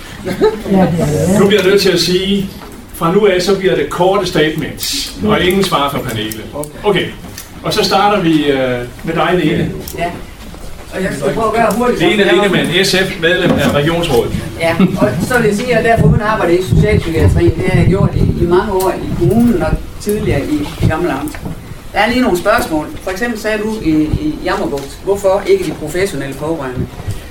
Nu bliver jeg nødt til at sige, fra nu af, så bliver det korte statements, og ingen svar fra panelet. Okay, og så starter vi uh, med dig, Lene. Ja. Og jeg skal prøve at være hurtigt. Lene Lindemann, S F, medlem af Regionsrådet. Ja, og så vil jeg sige, at derfor hun arbejder i socialpsykiatrien. Det har jeg gjort i, i mange år i kommunen og tidligere i, i Gamle Amt. Der er lige nogle spørgsmål. For eksempel sagde du i, i Jammerbugt, hvorfor ikke de professionelle pårørende?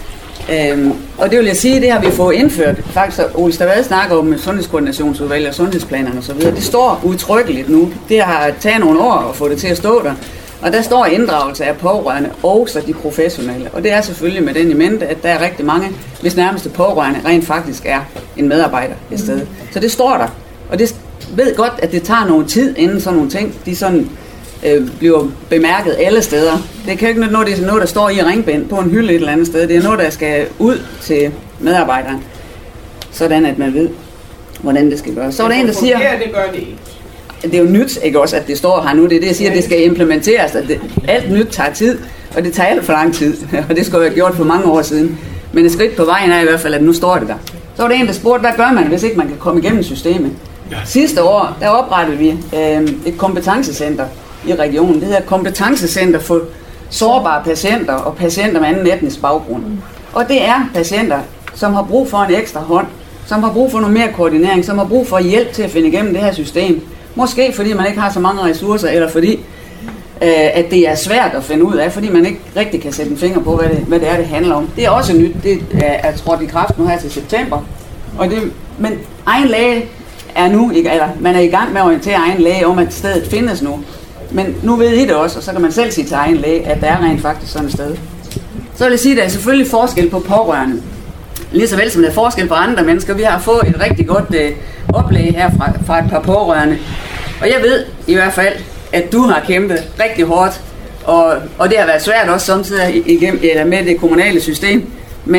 Øhm, og det vil jeg sige, det har vi fået indført. Faktisk, Ole Stavad snakker om sundhedskoordinationsudvalg og sundhedsplanerne osv. Det står udtrykkeligt nu. Det har taget nogle år at få det til at stå der. Og der står inddragelse af pårørende, også de professionelle. Og det er selvfølgelig med den i mente, at der er rigtig mange, hvis nærmeste pårørende rent faktisk er en medarbejder et sted. Så det står der. Og det ved godt, at det tager noget tid, inden sådan nogle ting, de sådan øh, bliver bemærket alle steder. Det kan ikke noget, det er noget, der står i ringbind på en hylde et eller andet sted. Det er noget, der skal ud til medarbejderen, sådan at man ved, hvordan det skal gøres. Så er der en, der siger... Det gør det ikke. Det er jo nyt, ikke også, at det står her nu. Det er det, jeg siger, at det skal implementeres. At det, alt nyt tager tid, og det tager alt for lang tid. Og det skulle have gjort for mange år siden. Men et skridt på vejen er i hvert fald, at nu står det der. Så var der en, der spurgte, hvad gør man, hvis ikke man kan komme igennem systemet? Sidste år, der oprettede vi øh, et kompetencecenter i regionen. Det hedder Kompetencecenter for sårbare patienter og patienter med anden etnisk baggrund. Og det er patienter, som har brug for en ekstra hånd, som har brug for noget mere koordinering, som har brug for hjælp til at finde igennem det her system. Måske fordi man ikke har så mange ressourcer, eller fordi øh, at det er svært at finde ud af, fordi man ikke rigtig kan sætte en finger på, hvad det, hvad det er, det handler om. Det er også nyt. Det er trådt i kraft nu her til september. Og det, men egen læge er nu, eller man er i gang med at orientere egen læge om, at stedet findes nu. Men nu ved I det også, og så kan man selv sige til egen læge, at der er rent faktisk sådan et sted. Så vil jeg sige, at der er selvfølgelig forskel på pårørende. Lige så vel som der er forskel på andre mennesker. Vi har fået et rigtig godt øh, oplæg her fra, fra et par pårørende. Og jeg ved i hvert fald, at du har kæmpet rigtig hårdt. Og, og det har været svært også samtidig igennem, eller med det kommunale system. Men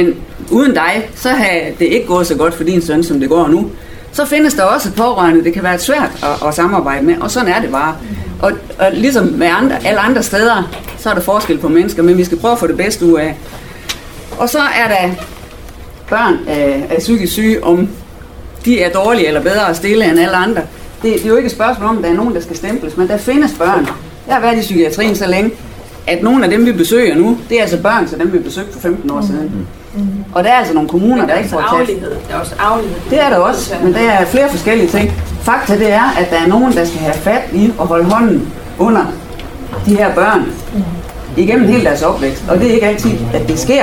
uden dig, så havde det ikke gået så godt for din søn, som det går nu. Så findes der også pårørende, det kan være svært at, at samarbejde med, og sådan er det bare. Og, og ligesom med andre, alle andre steder, så er der forskel på mennesker, men vi skal prøve at få det bedste ud af. Og så er der børn af, af psykisk syge, om de er dårlige eller bedre at stille end alle andre. Det, det er jo ikke et spørgsmål om, at der er nogen, der skal stemples, men der findes børn. Jeg har været i psykiatrien så længe, at nogle af dem, vi besøger nu, det er altså børn, så dem vi besøgte for femten år siden. Mm-hmm. Og der er altså nogle kommuner, der ikke får tæt. Der er også aflighed. Det er der også, men der er flere forskellige ting. Fakta det er, at der er nogen, der skal have fat i og holde hånden under de her børn igennem hele deres opvækst. Og det er ikke altid, at det sker.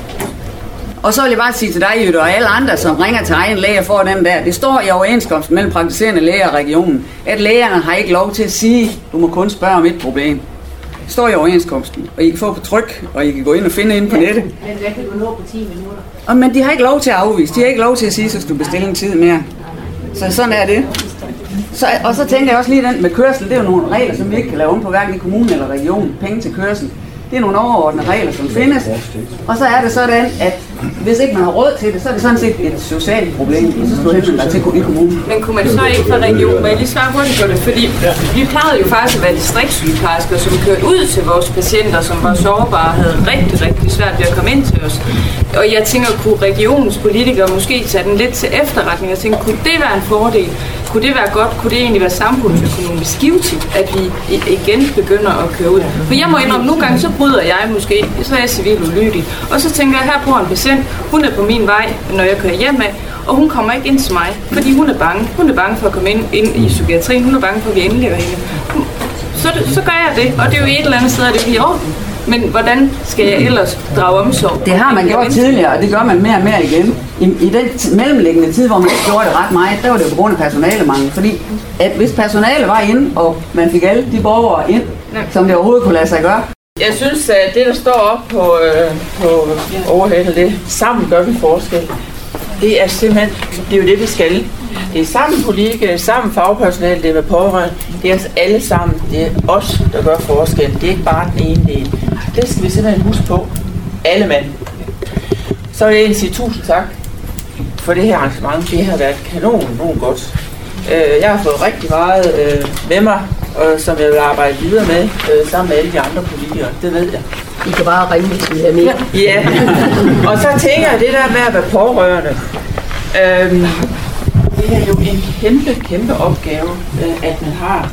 Og så vil jeg bare sige til dig, Jytte, og alle andre, som ringer til egen læge og får den der. Det står i overenskomsten mellem praktiserende læger og regionen, at lægerne har ikke lov til at sige, du må kun spørge om et problem. Det står i overenskomsten, og I kan få på tryk, og I kan gå ind og finde ind på nettet. Men hvad kan du nå på ti minutter? Og, men de har ikke lov til at afvise. De har ikke lov til at sige, så skal du bestille en tid mere. Så sådan er det. Så, og så tænker jeg også lige den med kørsel. Det er jo nogle regler, som vi ikke kan lave om på hverken i kommunen eller regionen. Penge til kørsel. Det er nogle overordnede regler, som findes. Og så er det sådan, at hvis ikke man har råd til det, så er det sådan set et socialt problem. Og så skal du henvende dig til i kommunen. Men kunne man så ikke fra regionen, må jeg lige svare hurtigt på det? Fordi vi plejede jo faktisk at være distriktssygeplejersker, som kørte ud til vores patienter, som var sårbare og havde rigtig, rigtig svært ved at komme ind til os. Og jeg tænker, kunne regionens politikere måske tage den lidt til efterretning og tænke, kunne det være en fordel? Kunne det være godt? Kunne det egentlig være samfundsøkonomisk givetigt, at vi igen begynder at køre ud? For jeg må indrømme, nogle gange så bryder jeg måske, så er jeg civil ulydig. Og så tænker jeg, her bor en patient, hun er på min vej, når jeg kører hjem af, og hun kommer ikke ind til mig, fordi hun er bange. Hun er bange for at komme ind, ind i psykiatrien, hun er bange for, at vi indlægger hende. Så, så gør jeg det, og det er jo et eller andet sted, at det er i orden. Men hvordan skal jeg ellers drage omsorg? Det har man gjort tidligere, og det gør man mere og mere igen. I, i den t- mellemliggende tid, hvor man ikke gjorde det ret meget, der var det på grund af personalemangel. Fordi at hvis personale var inde, og man fik alle de borgere ind, som det overhovedet kunne lade sig gøre. Jeg synes, at det, der står op på, øh, på overhældet, det sammen gør vi forskel. Det er simpelthen, det er jo det, vi skal. Det er sammen politikere, sammen fagpersonale, det er med pårørende. Det er os alle sammen. Det er os, der gør forskel. Det er ikke bare den ene del. Det skal vi simpelthen huske på. Alle mand. Så vil jeg egentlig sige tusind tak for det her arrangement. Det har været kanon, nogen godt. Jeg har fået rigtig meget med mig, som jeg vil arbejde videre med, sammen med alle de andre politikere. Det ved jeg. I kan bare ringe, hvis vi er med. Ja. Og så tænker jeg, det der med at være pårørende. Øhm, det er jo en kæmpe, kæmpe opgave, øh, at man har.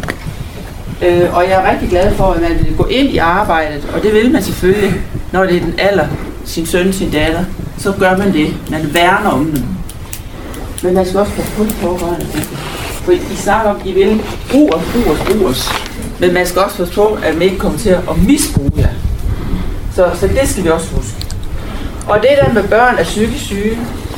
Øh, og jeg er rigtig glad for, at man vil gå ind i arbejdet, og det vil man selvfølgelig, når det er den alder, sin søn, sin datter, så gør man det. Man værner om dem. Men man skal også passe på de pårørende. For I snakker om, at I vil bruge os, bruge os, bruge os. Men man skal også passe på, at man ikke kommer til at misbruge jer. Så, så det skal vi også huske. Og det der med børn af psykisk syge,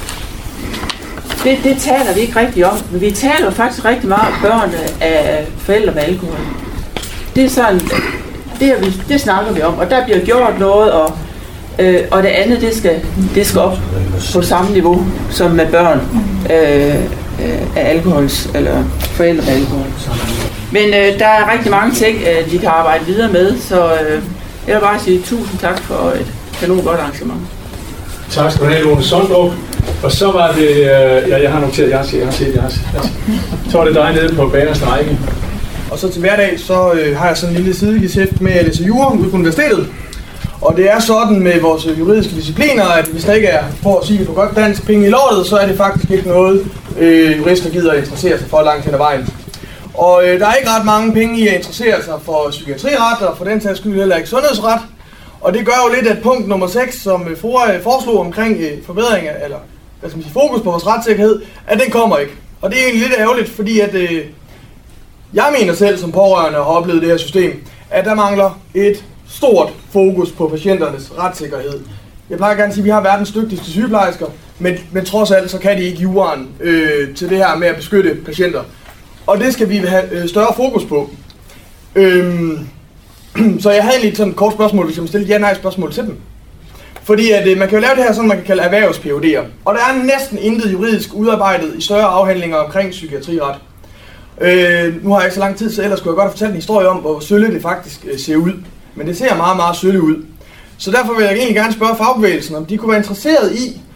Det, det taler vi ikke rigtig om, men vi taler faktisk rigtig meget om børn af forældre med alkohol. Det er sådan, det, er vi, det snakker vi om, og der bliver gjort noget, og, øh, og det andet, det skal, det skal op på samme niveau som med børn øh, af alkohols, eller forældre med alkohol. Men øh, der er rigtig mange ting, øh, de kan arbejde videre med, så øh, jeg vil bare sige tusind tak for et kanon godt arrangement. Tak skal du have, Lone Sondrup. Og så var det, øh, ja, jeg har noteret, jeg har set, jeg har set, jeg har set. Så var det dig nede på bagerste række. Og så til hverdag, så øh, har jeg sådan en lille sidegeschæft med at læse jura ude på universitetet. Og det er sådan med vores juridiske discipliner, at hvis der ikke er, for at sige det på godt dansk, penge i lortet, så er det faktisk ikke noget, øh, jurister gider at interessere sig for langt hen ad vejen. Og øh, der er ikke ret mange penge i at interessere sig for psykiatriret, og for den sags skyld heller ikke sundhedsret. Og det gør jo lidt, at punkt nummer seks, som F O A foreslog omkring øh, forbedringer, eller hvad skal man sige, fokus på vores retssikkerhed, at den kommer ikke. Og det er egentlig lidt ærgerligt, fordi at øh, jeg mener selv som pårørende har oplevet det her system, at der mangler et stort fokus på patienternes retssikkerhed. Jeg plejer gerne at sige, at vi har verdens dygtigste sygeplejersker, men, men trods alt så kan de ikke juraen øh, til det her med at beskytte patienter. Og det skal vi have øh, større fokus på. Øhm, så jeg havde egentlig sådan et kort spørgsmål, hvis jeg må stille et ja-nej spørgsmål til dem. Fordi at, øh, man kan jo lave det her, sådan man kan kalde erhvervs-P H D'er. Og der er næsten intet juridisk udarbejdet i større afhandlinger omkring psykiatriret. Øh, nu har jeg ikke så lang tid, så ellers skulle jeg godt have fortalt en historie om, hvor sølle det faktisk øh, ser ud. Men det ser meget, meget sølle ud. Så derfor vil jeg egentlig gerne spørge fagbevægelsen, om de kunne være interesseret i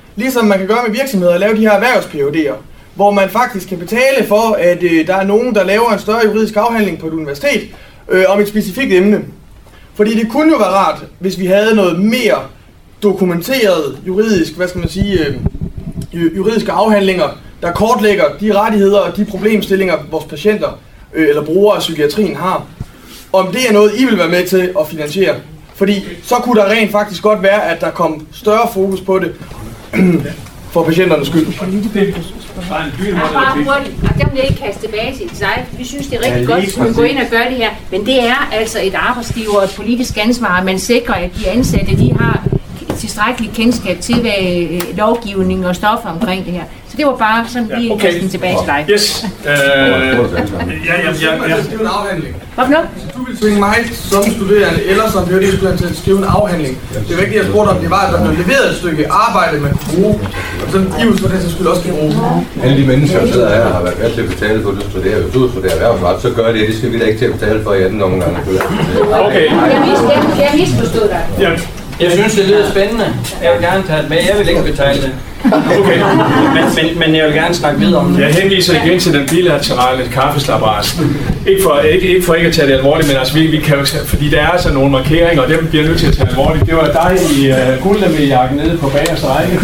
ligesom man kan gøre med virksomheder, at lave de her erhvervs-P H D'er, hvor man faktisk kan betale for, at øh, der er nogen, der laver en større juridisk afhandling på et universitet øh, om et specifikt emne. Fordi det kunne jo være rart, hvis vi havde noget mere dokumenteret juridisk, hvad skal man sige, øh, juridiske afhandlinger, der kortlægger de rettigheder og de problemstillinger, vores patienter øh, eller brugere af psykiatrien har. Om det er noget, I vil være med til at finansiere. Fordi så kunne der rent faktisk godt være, at der kom større fokus på det for patienternes skyld. Jeg er bare hurtigt, og dem vil jeg ikke kaste tilbage til sig. Vi synes, det er rigtig ja, godt, at man går ind og gør det her. Men det er altså et arbejdsgiver og et politisk ansvar, at man sikrer, at de ansatte de har tilstrækkelig kendskab til, hvad lovgivning og stoffer omkring det her. Så det var bare sådan lige ja, okay. Kasten tilbage til dig. Yes. Uh, ja, ja, ja, ja. Skrive en afhandling. Hvad for noget? Hvis du vil tvinge mig som studerende eller som P H D-studerende til at skrive en afhandling, det var ikke det, jeg spurgte om, det var, at der blev leveret et stykke arbejde, man kunne bruge, og sådan I U S for det, så skulle også kunne bruge. Alle de mennesker, der sidder her, har været med til at betale for det studerer. Hvis du studerer erhvervsret, så gør det, det skal vi da ikke til at betale for i atten omgange. Okay. Jeg misforstod dig. Ja. Jeg synes, det lyder spændende. Jeg vil gerne tage det med. Jeg vil ikke betale det. Okay. Men, men, men jeg vil gerne snakke videre om det. Jeg henviser igen til den bilaterale kaffeslabberas. Ikke for, ikke, ikke for ikke at tage det alvorligt, men altså vi, vi kan jo, fordi der er altså nogle markeringer, og dem bliver nødt til at tage alvorligt. Det var dig i uh, guldlaméjakken nede på bagerste række.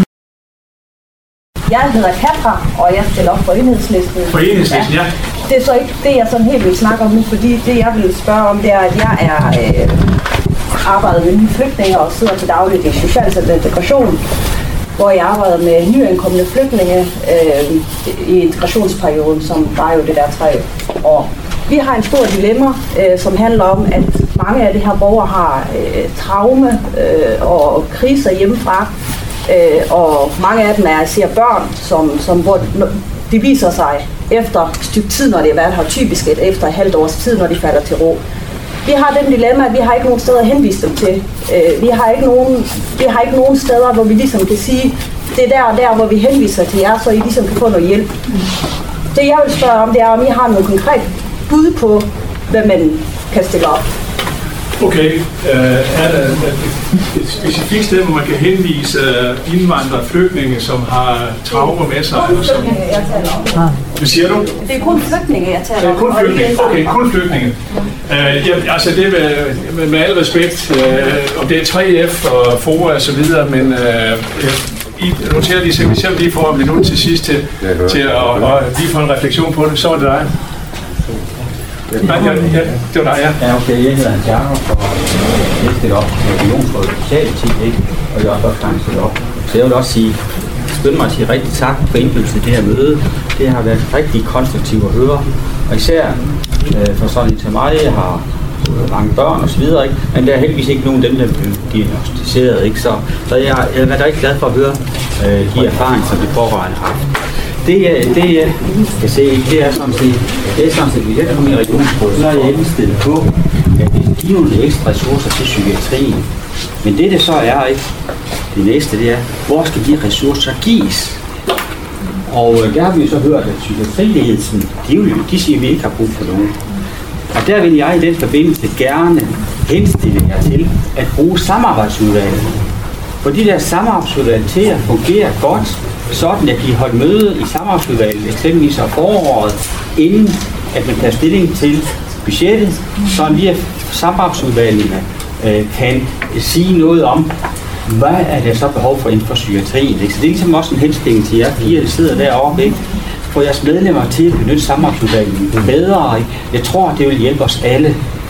Jeg hedder Katra, og jeg stiller op for Enhedslisten. For Enhedslisten, ja. ja. Det er så ikke det, jeg sådan helt vil snakke om nu, fordi det, jeg vil spørge om, det er, at jeg er øh, arbejdet med nye flygtninge og sidder til dagligt i social integration, hvor jeg arbejder med nyankomne flygtninge øh, i integrationsperioden, som var jo det der tre år. Vi har en stor dilemma, øh, som handler om, at mange af de her borgere har øh, traume øh, og kriser hjemmefra, øh, og mange af dem er ser børn, som, som hvor det viser sig efter et stykke tid, når det har været her, typisk et, efter et halvt års tid, når de falder til ro. Vi har den dilemma, at vi har ikke nogen steder at henvise dem til. Øh, vi, har ikke nogen, vi har ikke nogen steder, hvor vi ligesom kan sige, det er der og der, hvor vi henviser til jer, så I ligesom kan få noget hjælp. Det jeg vil spørge om, det er, om I har noget konkret bud på, hvad man kan stille op. Okay, uh, er der et specifikt sted, hvor man kan henvise uh, indvandrere og flygtninge, som har traumer med sig? Kun flygtninge, jeg taler om. Hvad siger du? Det er kun flygtninge, jeg taler om. Det er kun flygtninge, okay, kun flygtninge. Uh, ja, altså det med, med, med al respekt, uh, om det er tre F og FOA og så videre, men uh, I noterer lige, så vi selv lige får en minut til sidst til, til at og lige få en refleksion på det, så er det dig. Ja, ja, ja, det var dig, ja. Ja, okay, jeg hedder Hans Jacob, og jeg stiller op til Regionsrådet Socialpolitik, ikke? Og jeg er også gang stillet op. Så jeg vil også sige, skynde mig at sige rigtig tak for indbydelsen til det her møde. Det har været rigtig konstruktivt at høre, og især øh, for sådan en til mig, jeg har mange børn og så videre, ikke? Men der er heldigvis ikke nogen af dem, der bliver diagnostiseret, ikke? Så, så jeg, jeg er rigtig glad for at høre øh, de erfaringer, som de pårørende har haft. Det, det jeg kan se, det er sådan set, det er sådan set, hvis jeg kommer i regionsrådet, så er jeg indstillet på, at vi giver nogle ekstra ressourcer til psykiatrien. Men det, det så er, ikke, det næste, det er, hvor skal de ressourcer gives? Og der har vi jo så hørt, at psykiatriledelsen, de, de siger, at vi ikke har brug for nogen. Og der vil jeg i den forbindelse gerne henstille jer til at bruge samarbejdsudvalget. For de der samarbejdsudvalg til at fungere godt, sådan at de holdt møde i samarbejdsudvalget, eksempelvis om foråret, inden at man tager stilling til budgettet, så lige at samarbejdsudvalgene øh, kan sige noget om, hvad er der så behov for inden for psykiatrien. Ikke? Så det er ligesom også en henstilling til jer fire, der sidder deroppe, ikke? For jeres medlemmer til at benytte samarbejdsudvalgene bedre. Ikke? Jeg tror, det vil hjælpe os alle.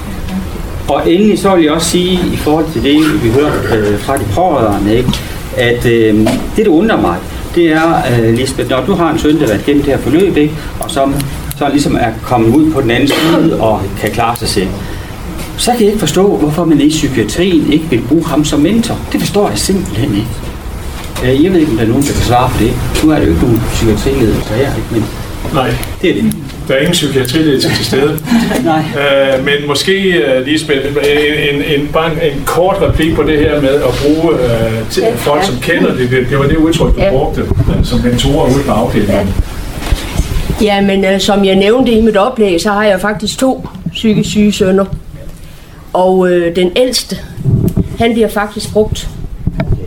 Og endelig så vil jeg også sige, i forhold til det, vi hørte øh, fra de pårørende, ikke? At øh, det, der undrer mig, det er, øh, Lisbeth, når du har en søn, der har været gennem det her forløb, ikke? Og som så ligesom er kommet ud på den anden side og kan klare sig selv, så kan jeg ikke forstå, hvorfor man i psykiatrien ikke vil bruge ham som mentor. Det forstår jeg simpelthen ikke. Jeg ved ikke, om der er nogen, der kan svare på det. Nu er det jo ikke nogen psykiatriledelse her, ikke? Men nej, det er det. Der er ingen psykiatriledelse til stede. Nej. Øh, men måske, uh, Lisbeth, en, en, en, bare en, en kort replik på det her med at bruge uh, til folk, som kender det. Det, det var det udtryk, du brugte uh, som mentorer ude på afdelingen. Ja, men uh, som jeg nævnte i mit oplæg, så har jeg faktisk to psykisk syge sønner. Og uh, den ældste, han bliver faktisk brugt. Det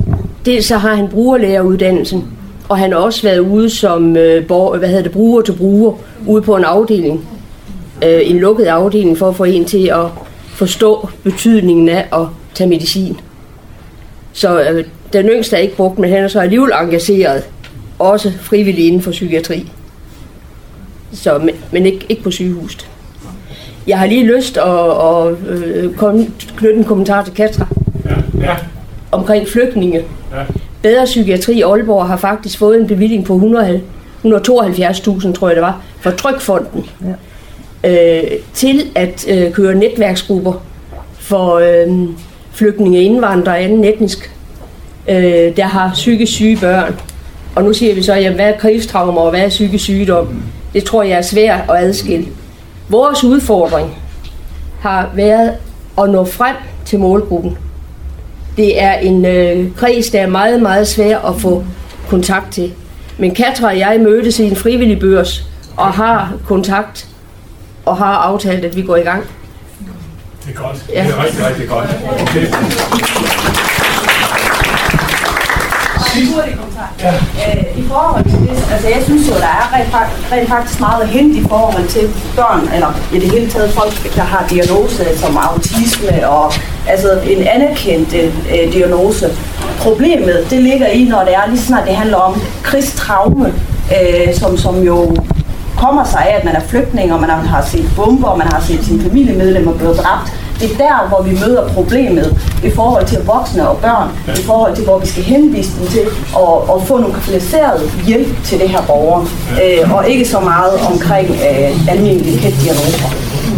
dels så har han brugerlæreruddannelsen, og han har også været ude som øh, borger, hvad hedder det, bruger til bruger, ude på en afdeling, øh, en lukket afdeling, for at få en til at forstå betydningen af at tage medicin. Så øh, den yngste er ikke brugt, men han er så alligevel engageret, også frivillig inden for psykiatri. Så, men, men ikke, ikke på sygehuset. Jeg har lige lyst at, at, at komme, knytte en kommentar til Katra. Ja. Ja. Omkring flygtninge. Ja. Bedre Psykiatri i Aalborg har faktisk fået en bevilling på hundrede og tooghalvfjerds tusind, tror jeg det var, fra Trygfonden. Ja. Øh, til at øh, køre netværksgrupper for øh, flygtninge, indvandrere og anden etnisk, øh, der har psykisk syge børn. Og nu siger vi så, jamen, hvad er krigstraumer og hvad er psykisk sygdom? Det tror jeg er svært at adskille. Vores udfordring har været at nå frem til målgruppen. Det er en øh, kreds, der er meget, meget svær at få kontakt til. Men Katra og jeg mødtes i en frivillig børs og har kontakt og har aftalt, at vi går i gang. Det er godt. Ja. Det er rigtig, rigtig godt. Okay. Ja. Øh, I forhold til det, altså jeg synes jo, der er rent, rent faktisk meget at hente i forhold til børn, eller i det hele taget folk, der har diagnose som autisme og altså en anerkendt øh, diagnose. Problemet, det ligger i, når det er lige snart det handler om krigstraume, øh, som, som jo kommer sig af, at man er flygtning, og man har set bomber, og man har set sine familiemedlemmer blive dræbt. Det er der, hvor vi møder problemet i forhold til voksne og børn, i forhold til, hvor vi skal henvise dem til at, at få nogle kvalificeret hjælp til det her borgere, øh, og ikke så meget omkring øh, almindelige diagnoser.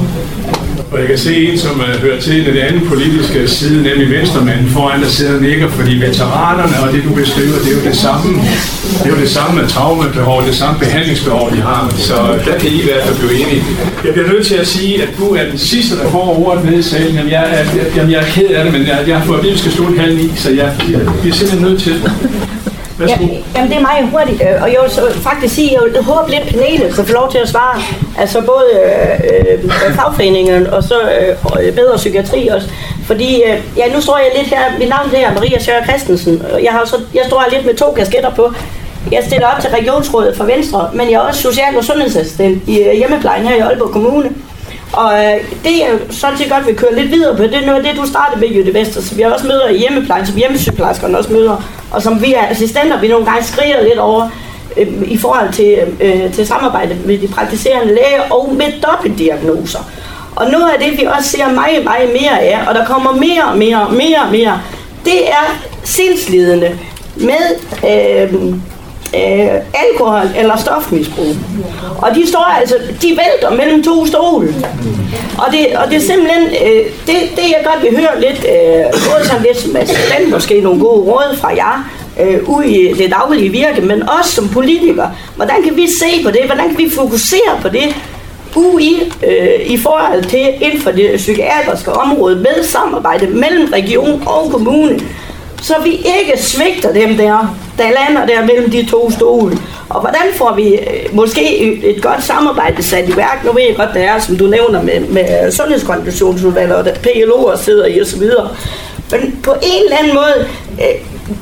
Og jeg kan se en, som uh, hører til den anden politiske side, nemlig venstremanden foran, der sidder og nikker, fordi veteranerne og det, du beskriver, det er jo det samme, det er jo det samme traumebehov, det samme behandlingsbehov, de har. Så der kan I i hvert fald blive enige. Jeg bliver nødt til at sige, at du er den sidste, der får ordet nede i salen. Jamen, jeg er, jamen, jeg er ked af det, men jeg, jeg har fået at vi skal slutte halv ni, så jeg, jeg, jeg er simpelthen nødt til det. Ja, jamen det er meget hurtigt, og jeg vil så faktisk sige, at jeg håber lidt panelet kan få lov til at svare, altså både øh, fagforeningen og så øh, bedre psykiatri også, fordi øh, ja, nu står jeg lidt her, mit navn er Maria Sjøger Christensen, og jeg, har så, jeg står her lidt med to kasketter på. Jeg stiller op til regionsrådet for Venstre, men jeg er også social- og sundhedsassistent i øh, hjemmeplejen her i Aalborg Kommune. Og øh, det jeg sådan set godt vil køre lidt videre på, det er noget af det, du startede med, Jytte Vester, som vi også møder i hjemmeplejen, som hjemmesygeplejerskerne også møder, og som vi er assistenter, vi nogle gange skriger lidt over øh, i forhold til, øh, til samarbejde med de praktiserende læger og med dobbeltdiagnoser. Og noget af det, vi også ser meget, meget mere af, og der kommer mere og mere og mere og mere, det er sindslidende med øh, øh, alkohol eller stofmisbrug. Og de står altså, de vælter mellem to stole. Og det, og det er simpelthen, øh, det, det jeg godt vil høre lidt, øh, både sådan lidt som assistent, måske nogle gode råd fra jer, øh, ude i det daglige virke, men også som politikere. Hvordan kan vi se på det? Hvordan kan vi fokusere på det? Ude i, øh, i forhold til inden for det psykiatriske område med samarbejde mellem region og kommune, så vi ikke svigter dem der, der lander der mellem de to stole. Og hvordan får vi øh, måske et, et godt samarbejde sat i værk? Nu ved jeg godt, det er, som du nævner, med, med sundhedskonklusionsudvalg, og der P L O'er sidder i osv. Men på en eller anden måde, øh,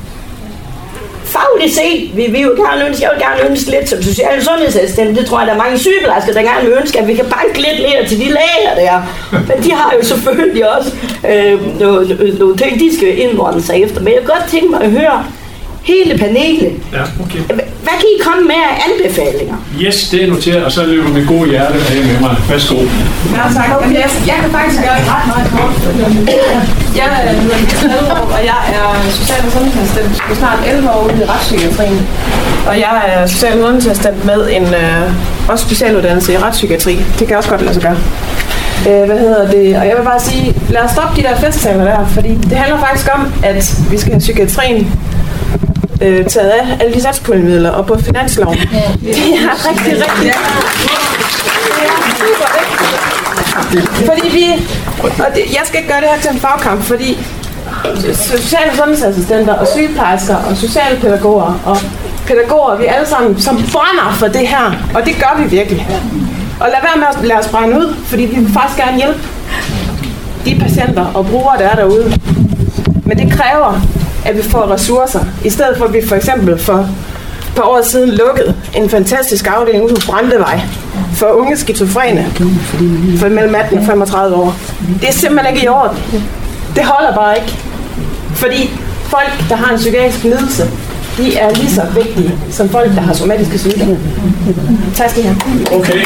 fagligt set, vi, vi jo gerne ønske, jeg vil gerne ønske lidt som social- og sundhedsassistent. Det tror jeg, der er mange sygeplejersker, der gerne vil ønske, at vi kan banke lidt mere til de læger der. Men de har jo selvfølgelig også øh, nogle, nogle ting, de skal indordne sig efter. Men jeg kan godt tænke mig at høre hele panelet. Ja, okay. Hvad kan I komme med af anbefalinger? Yes, det er noteret, og så løber mit gode hjerte af med mig. Værsgo. Ja, tak. Okay. Jeg, jeg kan faktisk gøre det ret meget kort. Jeg hedder Lise Hallerup, og jeg er social- og sundhedsassistent i snart elleve år ude i retspsykiatrien. Og jeg er social- og sundhedsassistent med en øh, også specialuddannelse i retspsykiatri. Det kan også godt lade sig gøre. Øh, hvad hedder det? Og jeg vil bare sige, lad os stoppe de der festtaler der, fordi det handler faktisk om, at vi skal have psykiatrien Øh, taget af alle de satspuljemidler og på finansloven. Ja. Det er rigtig, rigtig ja. Det er super vigtigt. Fordi vi, og det, jeg skal ikke gøre det her til en fagkamp, fordi sociale sundhedsassistenter og sygeplejersker og socialpædagoger og pædagoger, vi er alle sammen som brænder for det her, og det gør vi virkelig. Og lad være med at lade os brænde ud, fordi vi vil faktisk gerne hjælpe de patienter og brugere, der er derude. Men det kræver at vi får ressourcer, i stedet for at vi for eksempel for et par år siden lukkede en fantastisk afdeling ude på Brandevej for unge skizofrene for mellem atten og femogtredive år. Det er simpelthen ikke i orden. Det holder bare ikke. Fordi folk, der har en psykiatrisk lidelse, de er lige så vigtige som folk, der har somatiske sygdomme. Tak skal I have. Okay.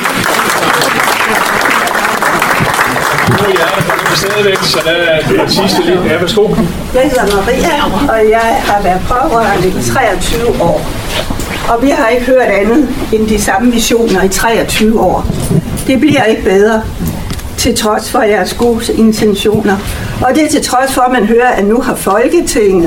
Nu er jeg stadigvæk, så der er det sidste lige. Ja, værsgo. Jeg hedder Maria, og jeg har været pårørende i treogtyve år. Og vi har ikke hørt andet end de samme visioner i treogtyve år. Det bliver ikke bedre, til trods for jeres gode intentioner. Og det er til trods for, at man hører, at nu har Folketinget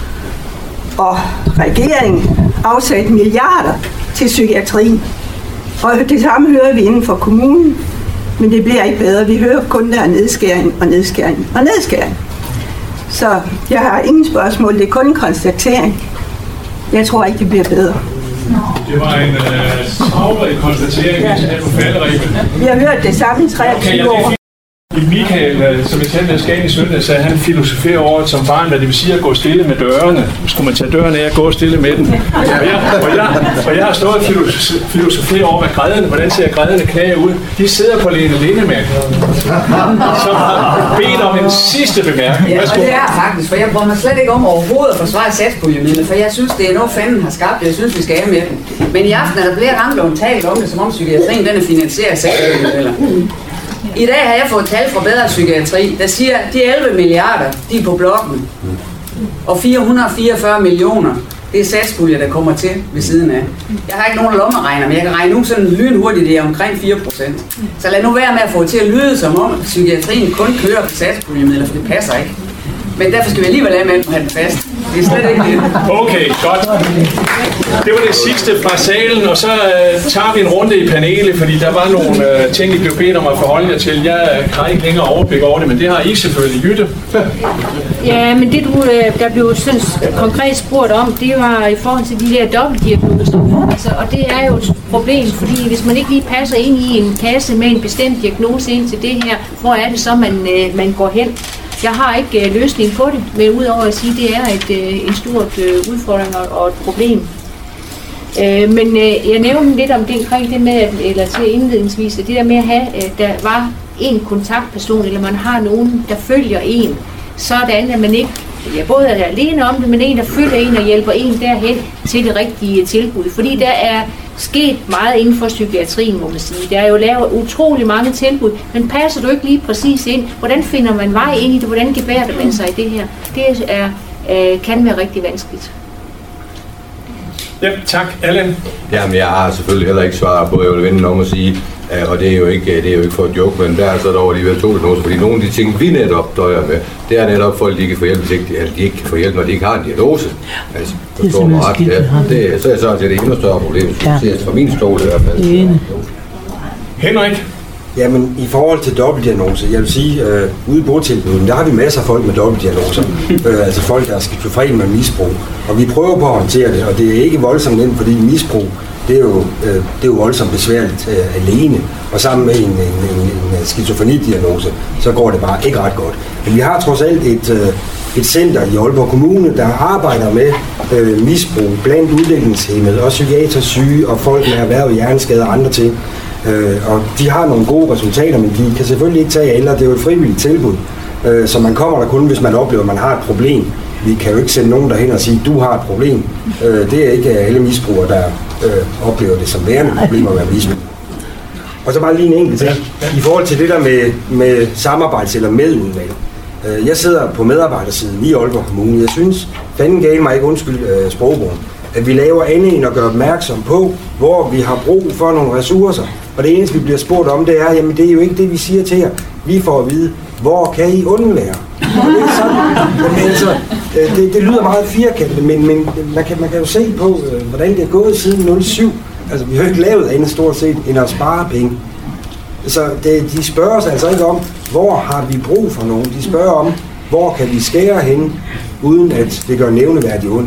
og regeringen afsat milliarder til psykiatrien. Og det samme hører vi inden for kommunen, men det bliver ikke bedre. Vi hører kun, der er nedskæring og nedskæring og nedskæring. Så jeg har ingen spørgsmål, det er kun en konstatering. Jeg tror ikke, det bliver bedre. Det var en øh, travrig konstatering, ja. Vi på falderæben. Vi har hørt det samme i treogtyve år. Michael, som vi talte med Skagen i søndag, sagde, han filosoferer over som barn, hvad det vil sige at gå stille med dørene. Skulle man tage dørene af og gå stille med den? Og jeg, og jeg, og jeg har stået og filosoferet over, hvad græderne, hvordan ser græderne knæ ud. De sidder på Lene Lindemann, som har bedt om en sidste bemærkning. Ja, og det er faktisk, for jeg bruger mig slet ikke om overhovedet at forsvare satspuljemidler, for jeg synes, det er noget fanden har skabt, jeg synes, vi skal af med den. Men i aften er der flere gange blevet talt om det, som om psykiatrien den er finansieret af satspuljemidler. I dag har jeg fået tal fra Bedre Psykiatri, der siger, at de elleve milliarder, de er på blokken. Og fire hundrede og fireogfyrre millioner, det er satspuljer, der kommer til ved siden af. Jeg har ikke nogen lommeregner, men jeg kan regne nu sådan lynhurtigt, det er omkring fire procent. Så lad nu være med at få det til at lyde, som om psykiatrien kun kører på satspuljemidler, for det passer ikke. Men derfor skal vi alligevel af med at have den fast. Det er slet ikke det. Okay, godt. Det var det sidste fra salen, og så øh, tager vi en runde i panelet, fordi der var nogle øh, ting, I blev bedt om at forholde jer til. Jeg har ikke længere overblik over det, men det har I selvfølgelig. Jytte? Ja, men det du, der blev sådan konkret spurgt om, det var i forhold til de der dobbeltdiagnoser. Altså, og det er jo et problem, fordi hvis man ikke lige passer ind i en kasse med en bestemt diagnose ind til det her, hvor er det så, man, øh, man går hen? Jeg har ikke øh, løsning på det, men udover at sige, at det er et, øh, en stor øh, udfordring og et problem. Øh, men øh, jeg nævnte lidt om det omkring det med, at, eller til indledningsvis, at det der med at have, at der var en kontaktperson, eller man har nogen, der følger en, sådan at man ikke ja, både er alene om det, men en, der følger en og hjælper en derhen til det rigtige tilbud. Fordi der er sket meget inden for psykiatrien, må man sige. Der er jo lavet utrolig mange tilbud, men passer du ikke lige præcis ind? Hvordan finder man vej ind i det? Hvordan gebærer man sig i det her? Det er, øh, kan være rigtig vanskeligt. Ja, tak. Allan? Jamen, jeg har selvfølgelig heller ikke svaret på, jeg vil vende om at sige, uh, og det er jo ikke, det er jo ikke for at joke, men der er så dog alligevel to diagnoser, fordi nogle af de ting, vi netop døjer med, det er netop folk, de kan få hjælp, hvis ikke, de ikke kan få hjælp, når de ikke har en diagnose. Altså, forstår mig ret, ja, det, så er jeg sådan set et endnu større problem, så ja. Fra min stol i hvert fald. Henrik? Jamen, i forhold til dobbeltdiagnose, jeg vil sige, øh, ude i botilbuden, der har vi masser af folk med dobbeltdiagnoser. øh, altså folk, der er skizofrene med misbrug. Og vi prøver på at håndtere det, og det er ikke voldsomt nemt, fordi misbrug, det er jo, øh, det er jo voldsomt besværligt øh, alene. Og sammen med en, en, en, en skizofrenidiagnose, så går det bare ikke ret godt. Men vi har trods alt et, øh, et center i Aalborg Kommune, der arbejder med øh, misbrug blandt udviklingshæmmede og psykiatrisk syge og folk med erhverv, hjerneskade og andre ting. Øh, og de har nogle gode resultater, men de kan selvfølgelig ikke tage alle, det er jo et frivilligt tilbud. Øh, så man kommer der kun, hvis man oplever, at man har et problem. Vi kan jo ikke sende nogen derhen og sige, du har et problem. Øh, det er ikke alle misbrugere, der øh, oplever det som værende problemer at være misbrug. Og så bare lige en enkelt ting. I forhold til det der med, med samarbejds- eller medudvalg. Øh, jeg sidder på medarbejdersiden i Aalborg Kommune. Jeg synes, fanden gav mig ikke undskyld øh, sprogbrugen, at vi laver andet end at gøre opmærksom på, hvor vi har brug for nogle ressourcer. Og det eneste, vi bliver spurgt om, det er, jamen det er jo ikke det, vi siger til jer. Vi får at vide, hvor kan I undvære? Og det er sådan, men altså, det, det lyder meget firkantet, men, men man, kan, man kan jo se på, hvordan det er gået siden nul syv. Altså, vi har ikke lavet andet stort set, end at spare penge. Så det, de spørger os altså ikke om, hvor har vi brug for nogen. De spørger om, hvor kan vi skære hen, uden at det gør nævneværdigt ondt.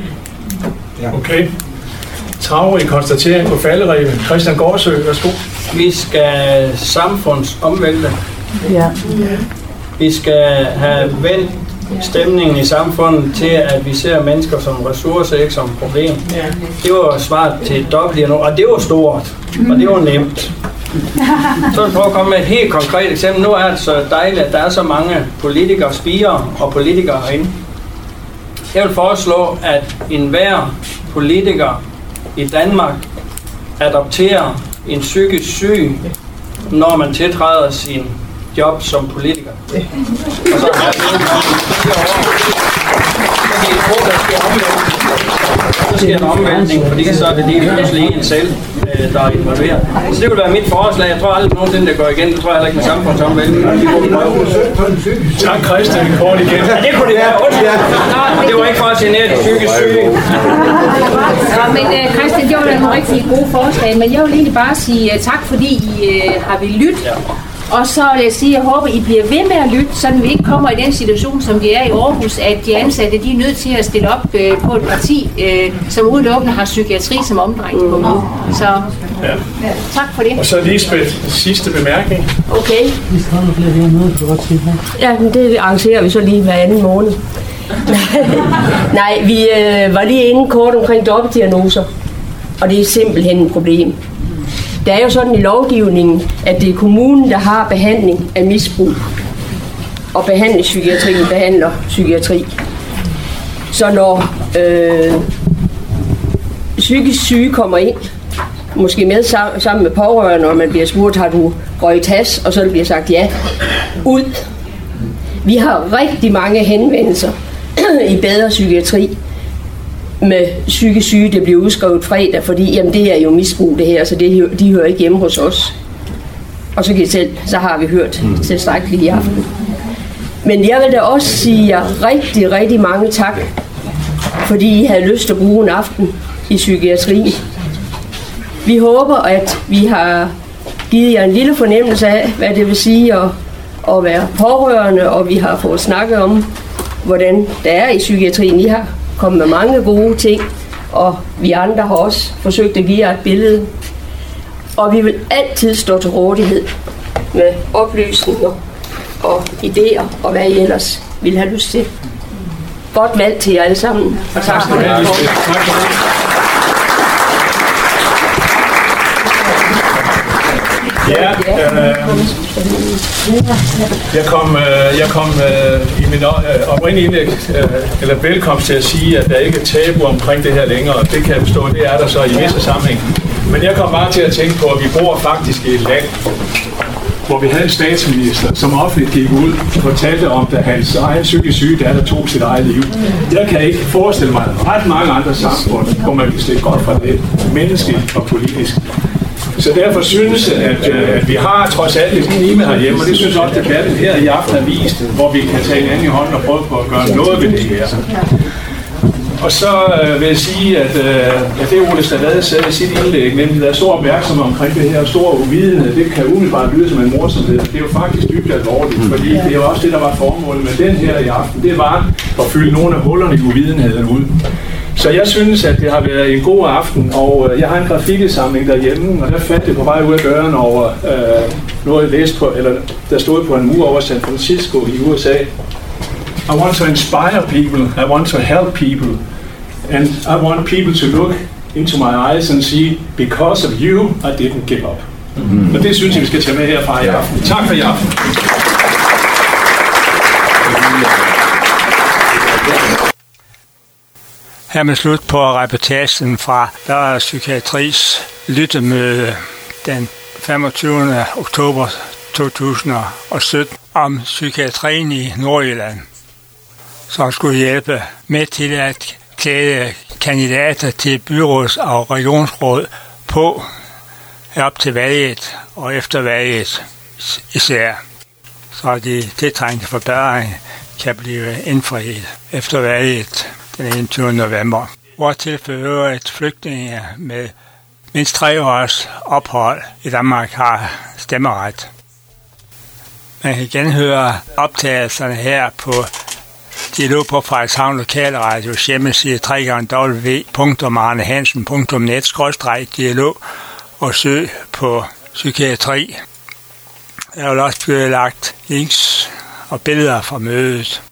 Ja. Okay. Travrig konstatering på falderæben. Christian Gårdsø, værsgo. Vi skal samfundsomvælde. Ja. Vi skal have vendt stemningen i samfundet til, at vi ser mennesker som ressourcer, ikke som problem. Det var svaret til et dobbelt, og det var stort, og det var nemt. Så vil jeg prøve at komme med et helt konkret eksempel. Nu er det så dejligt, at der er så mange politikere, spirer og politikere herinde. Jeg vil foreslå, at enhver politiker i Danmark adopterer en psykisk syg, når man tiltræder sin job som politiker. Og så er så sker en omvæltning, fordi så er det lige pludselig en selv, der er involveret. Så det vil være mit forslag. Jeg tror aldrig nogensinde, det går igen. Det tror jeg heller ikke med samfundsomvæltning. Tak Christian, kort igen. Ja, det kunne det være. Undskyld. Det var ikke for at genere de psykisk syge. Ja, men uh, Christian, det var da nogle rigtig gode forslag, men jeg vil egentlig bare sige uh, tak, fordi I uh, har vil lytte. Og så vil jeg sige, at jeg håber, I bliver ved med at lytte, så vi ikke kommer i den situation, som vi er i Aarhus, at de ansatte de er nødt til at stille op øh, på et parti, øh, som udelukkende har psykiatri som omdrejningspunkt. Så ja. Tak for det. Og så Lisbeth, sidste bemærkning. Okay. Vi skal have nogle flere her møde, kan godt sige. Ja, men det arrangerer vi så lige hver anden måned. Nej, vi øh, var lige inde kort omkring dobbeltdiagnoser, og det er simpelthen et problem. Det er jo sådan i lovgivningen, at det er kommunen, der har behandling af misbrug, og behandlingspsykiatrien behandler psykiatri. Så når øh, psykisk syge kommer ind, måske med sammen med pårørende, og man bliver spurgt, har du røget hash, og så bliver sagt ja, ud. Vi har rigtig mange henvendelser i bedre psykiatri med psykisk syge, det bliver udskrevet fredag, fordi jamen, det er jo misbrug det her, så det, de hører ikke hjemme hos os. Og så kan I selv, så har vi hørt tilstrækkeligt i aften. Men jeg vil da også sige jer rigtig, rigtig mange tak, fordi I havde lyst til at bruge en aften i psykiatri. Vi håber, at vi har givet jer en lille fornemmelse af, hvad det vil sige at, at være pårørende, og vi har fået snakket om, hvordan det er i psykiatrien. I har kommet med mange gode ting, og vi andre har også forsøgt at give jer et billede. Og vi vil altid stå til rådighed med oplysninger og idéer, og hvad I ellers vil have lyst til. Godt valg til jer alle sammen, og tak for det. Ja, øh, jeg kom, øh, jeg kom øh, i min øh, oprindelige indlæg, øh, eller velkomst til at sige, at der ikke er tabu omkring det her længere, og det kan jeg forstå, det er der så i visse sammenhæng. Men jeg kom bare til at tænke på, at vi bor faktisk i et land, hvor vi havde en statsminister, som offentligt gik ud og fortalte om, at hans egen psykisk syge datter tog sit eget liv. Jeg kan ikke forestille mig ret mange andre samfund, hvor man kan stikke godt fra det, menneskeligt og politisk. Så derfor synes jeg, at, at vi har trods alt et klima herhjemme, og det synes også, at debatten her i aften er vist, hvor vi kan tage en anden i hånden og prøve på at gøre noget ved det her. Og så øh, vil jeg sige, at, øh, at det Ole Stavad sagde i sit indlæg, nemlig at der er stor opmærksomhed omkring det her store uvidenhed, det kan umiddelbart lyde som en morsomhed. Det er jo faktisk dybt alvorligt, fordi det er jo også det, der var formålet med den her i aften. Det var at fylde nogle af hullerne i uvidenheden ud. Så jeg synes, at det har været en god aften, og jeg har en grafikkesamling derhjemme, og der fandt det på vej ud af døren over øh, noget, jeg læste på, eller der stod på en mur over San Francisco i U S A. I want to inspire people, I want to help people, and I want people to look into my eyes and see, because of you, I didn't give up. Mm-hmm. Og det synes jeg, vi skal tage med herfra i aften. Tak for i aften. Her med slut på reportagen fra Børn og Psykiatris lyttemøde den femogtyvende oktober to tusind og sytten om psykiatrien i Nordjylland, som skulle hjælpe med til at klæde kandidater til byråds- og regionsråd på op til valget og efter valget især, så de tiltrængte forbedringer kan blive indfriet efter valget den enogtyvende november. Hvor tilfører et flygtninge med mindst tre års ophold i Danmark har stemmeret. Man kan genhøre optagelserne her på Dialog på Frederikshavn Lokalradios hjemmeside w w w punktum arnehansen punktum net skråstreg dialog og søg på psykiatri. Der er jo også blevet lagt links og billeder fra mødet.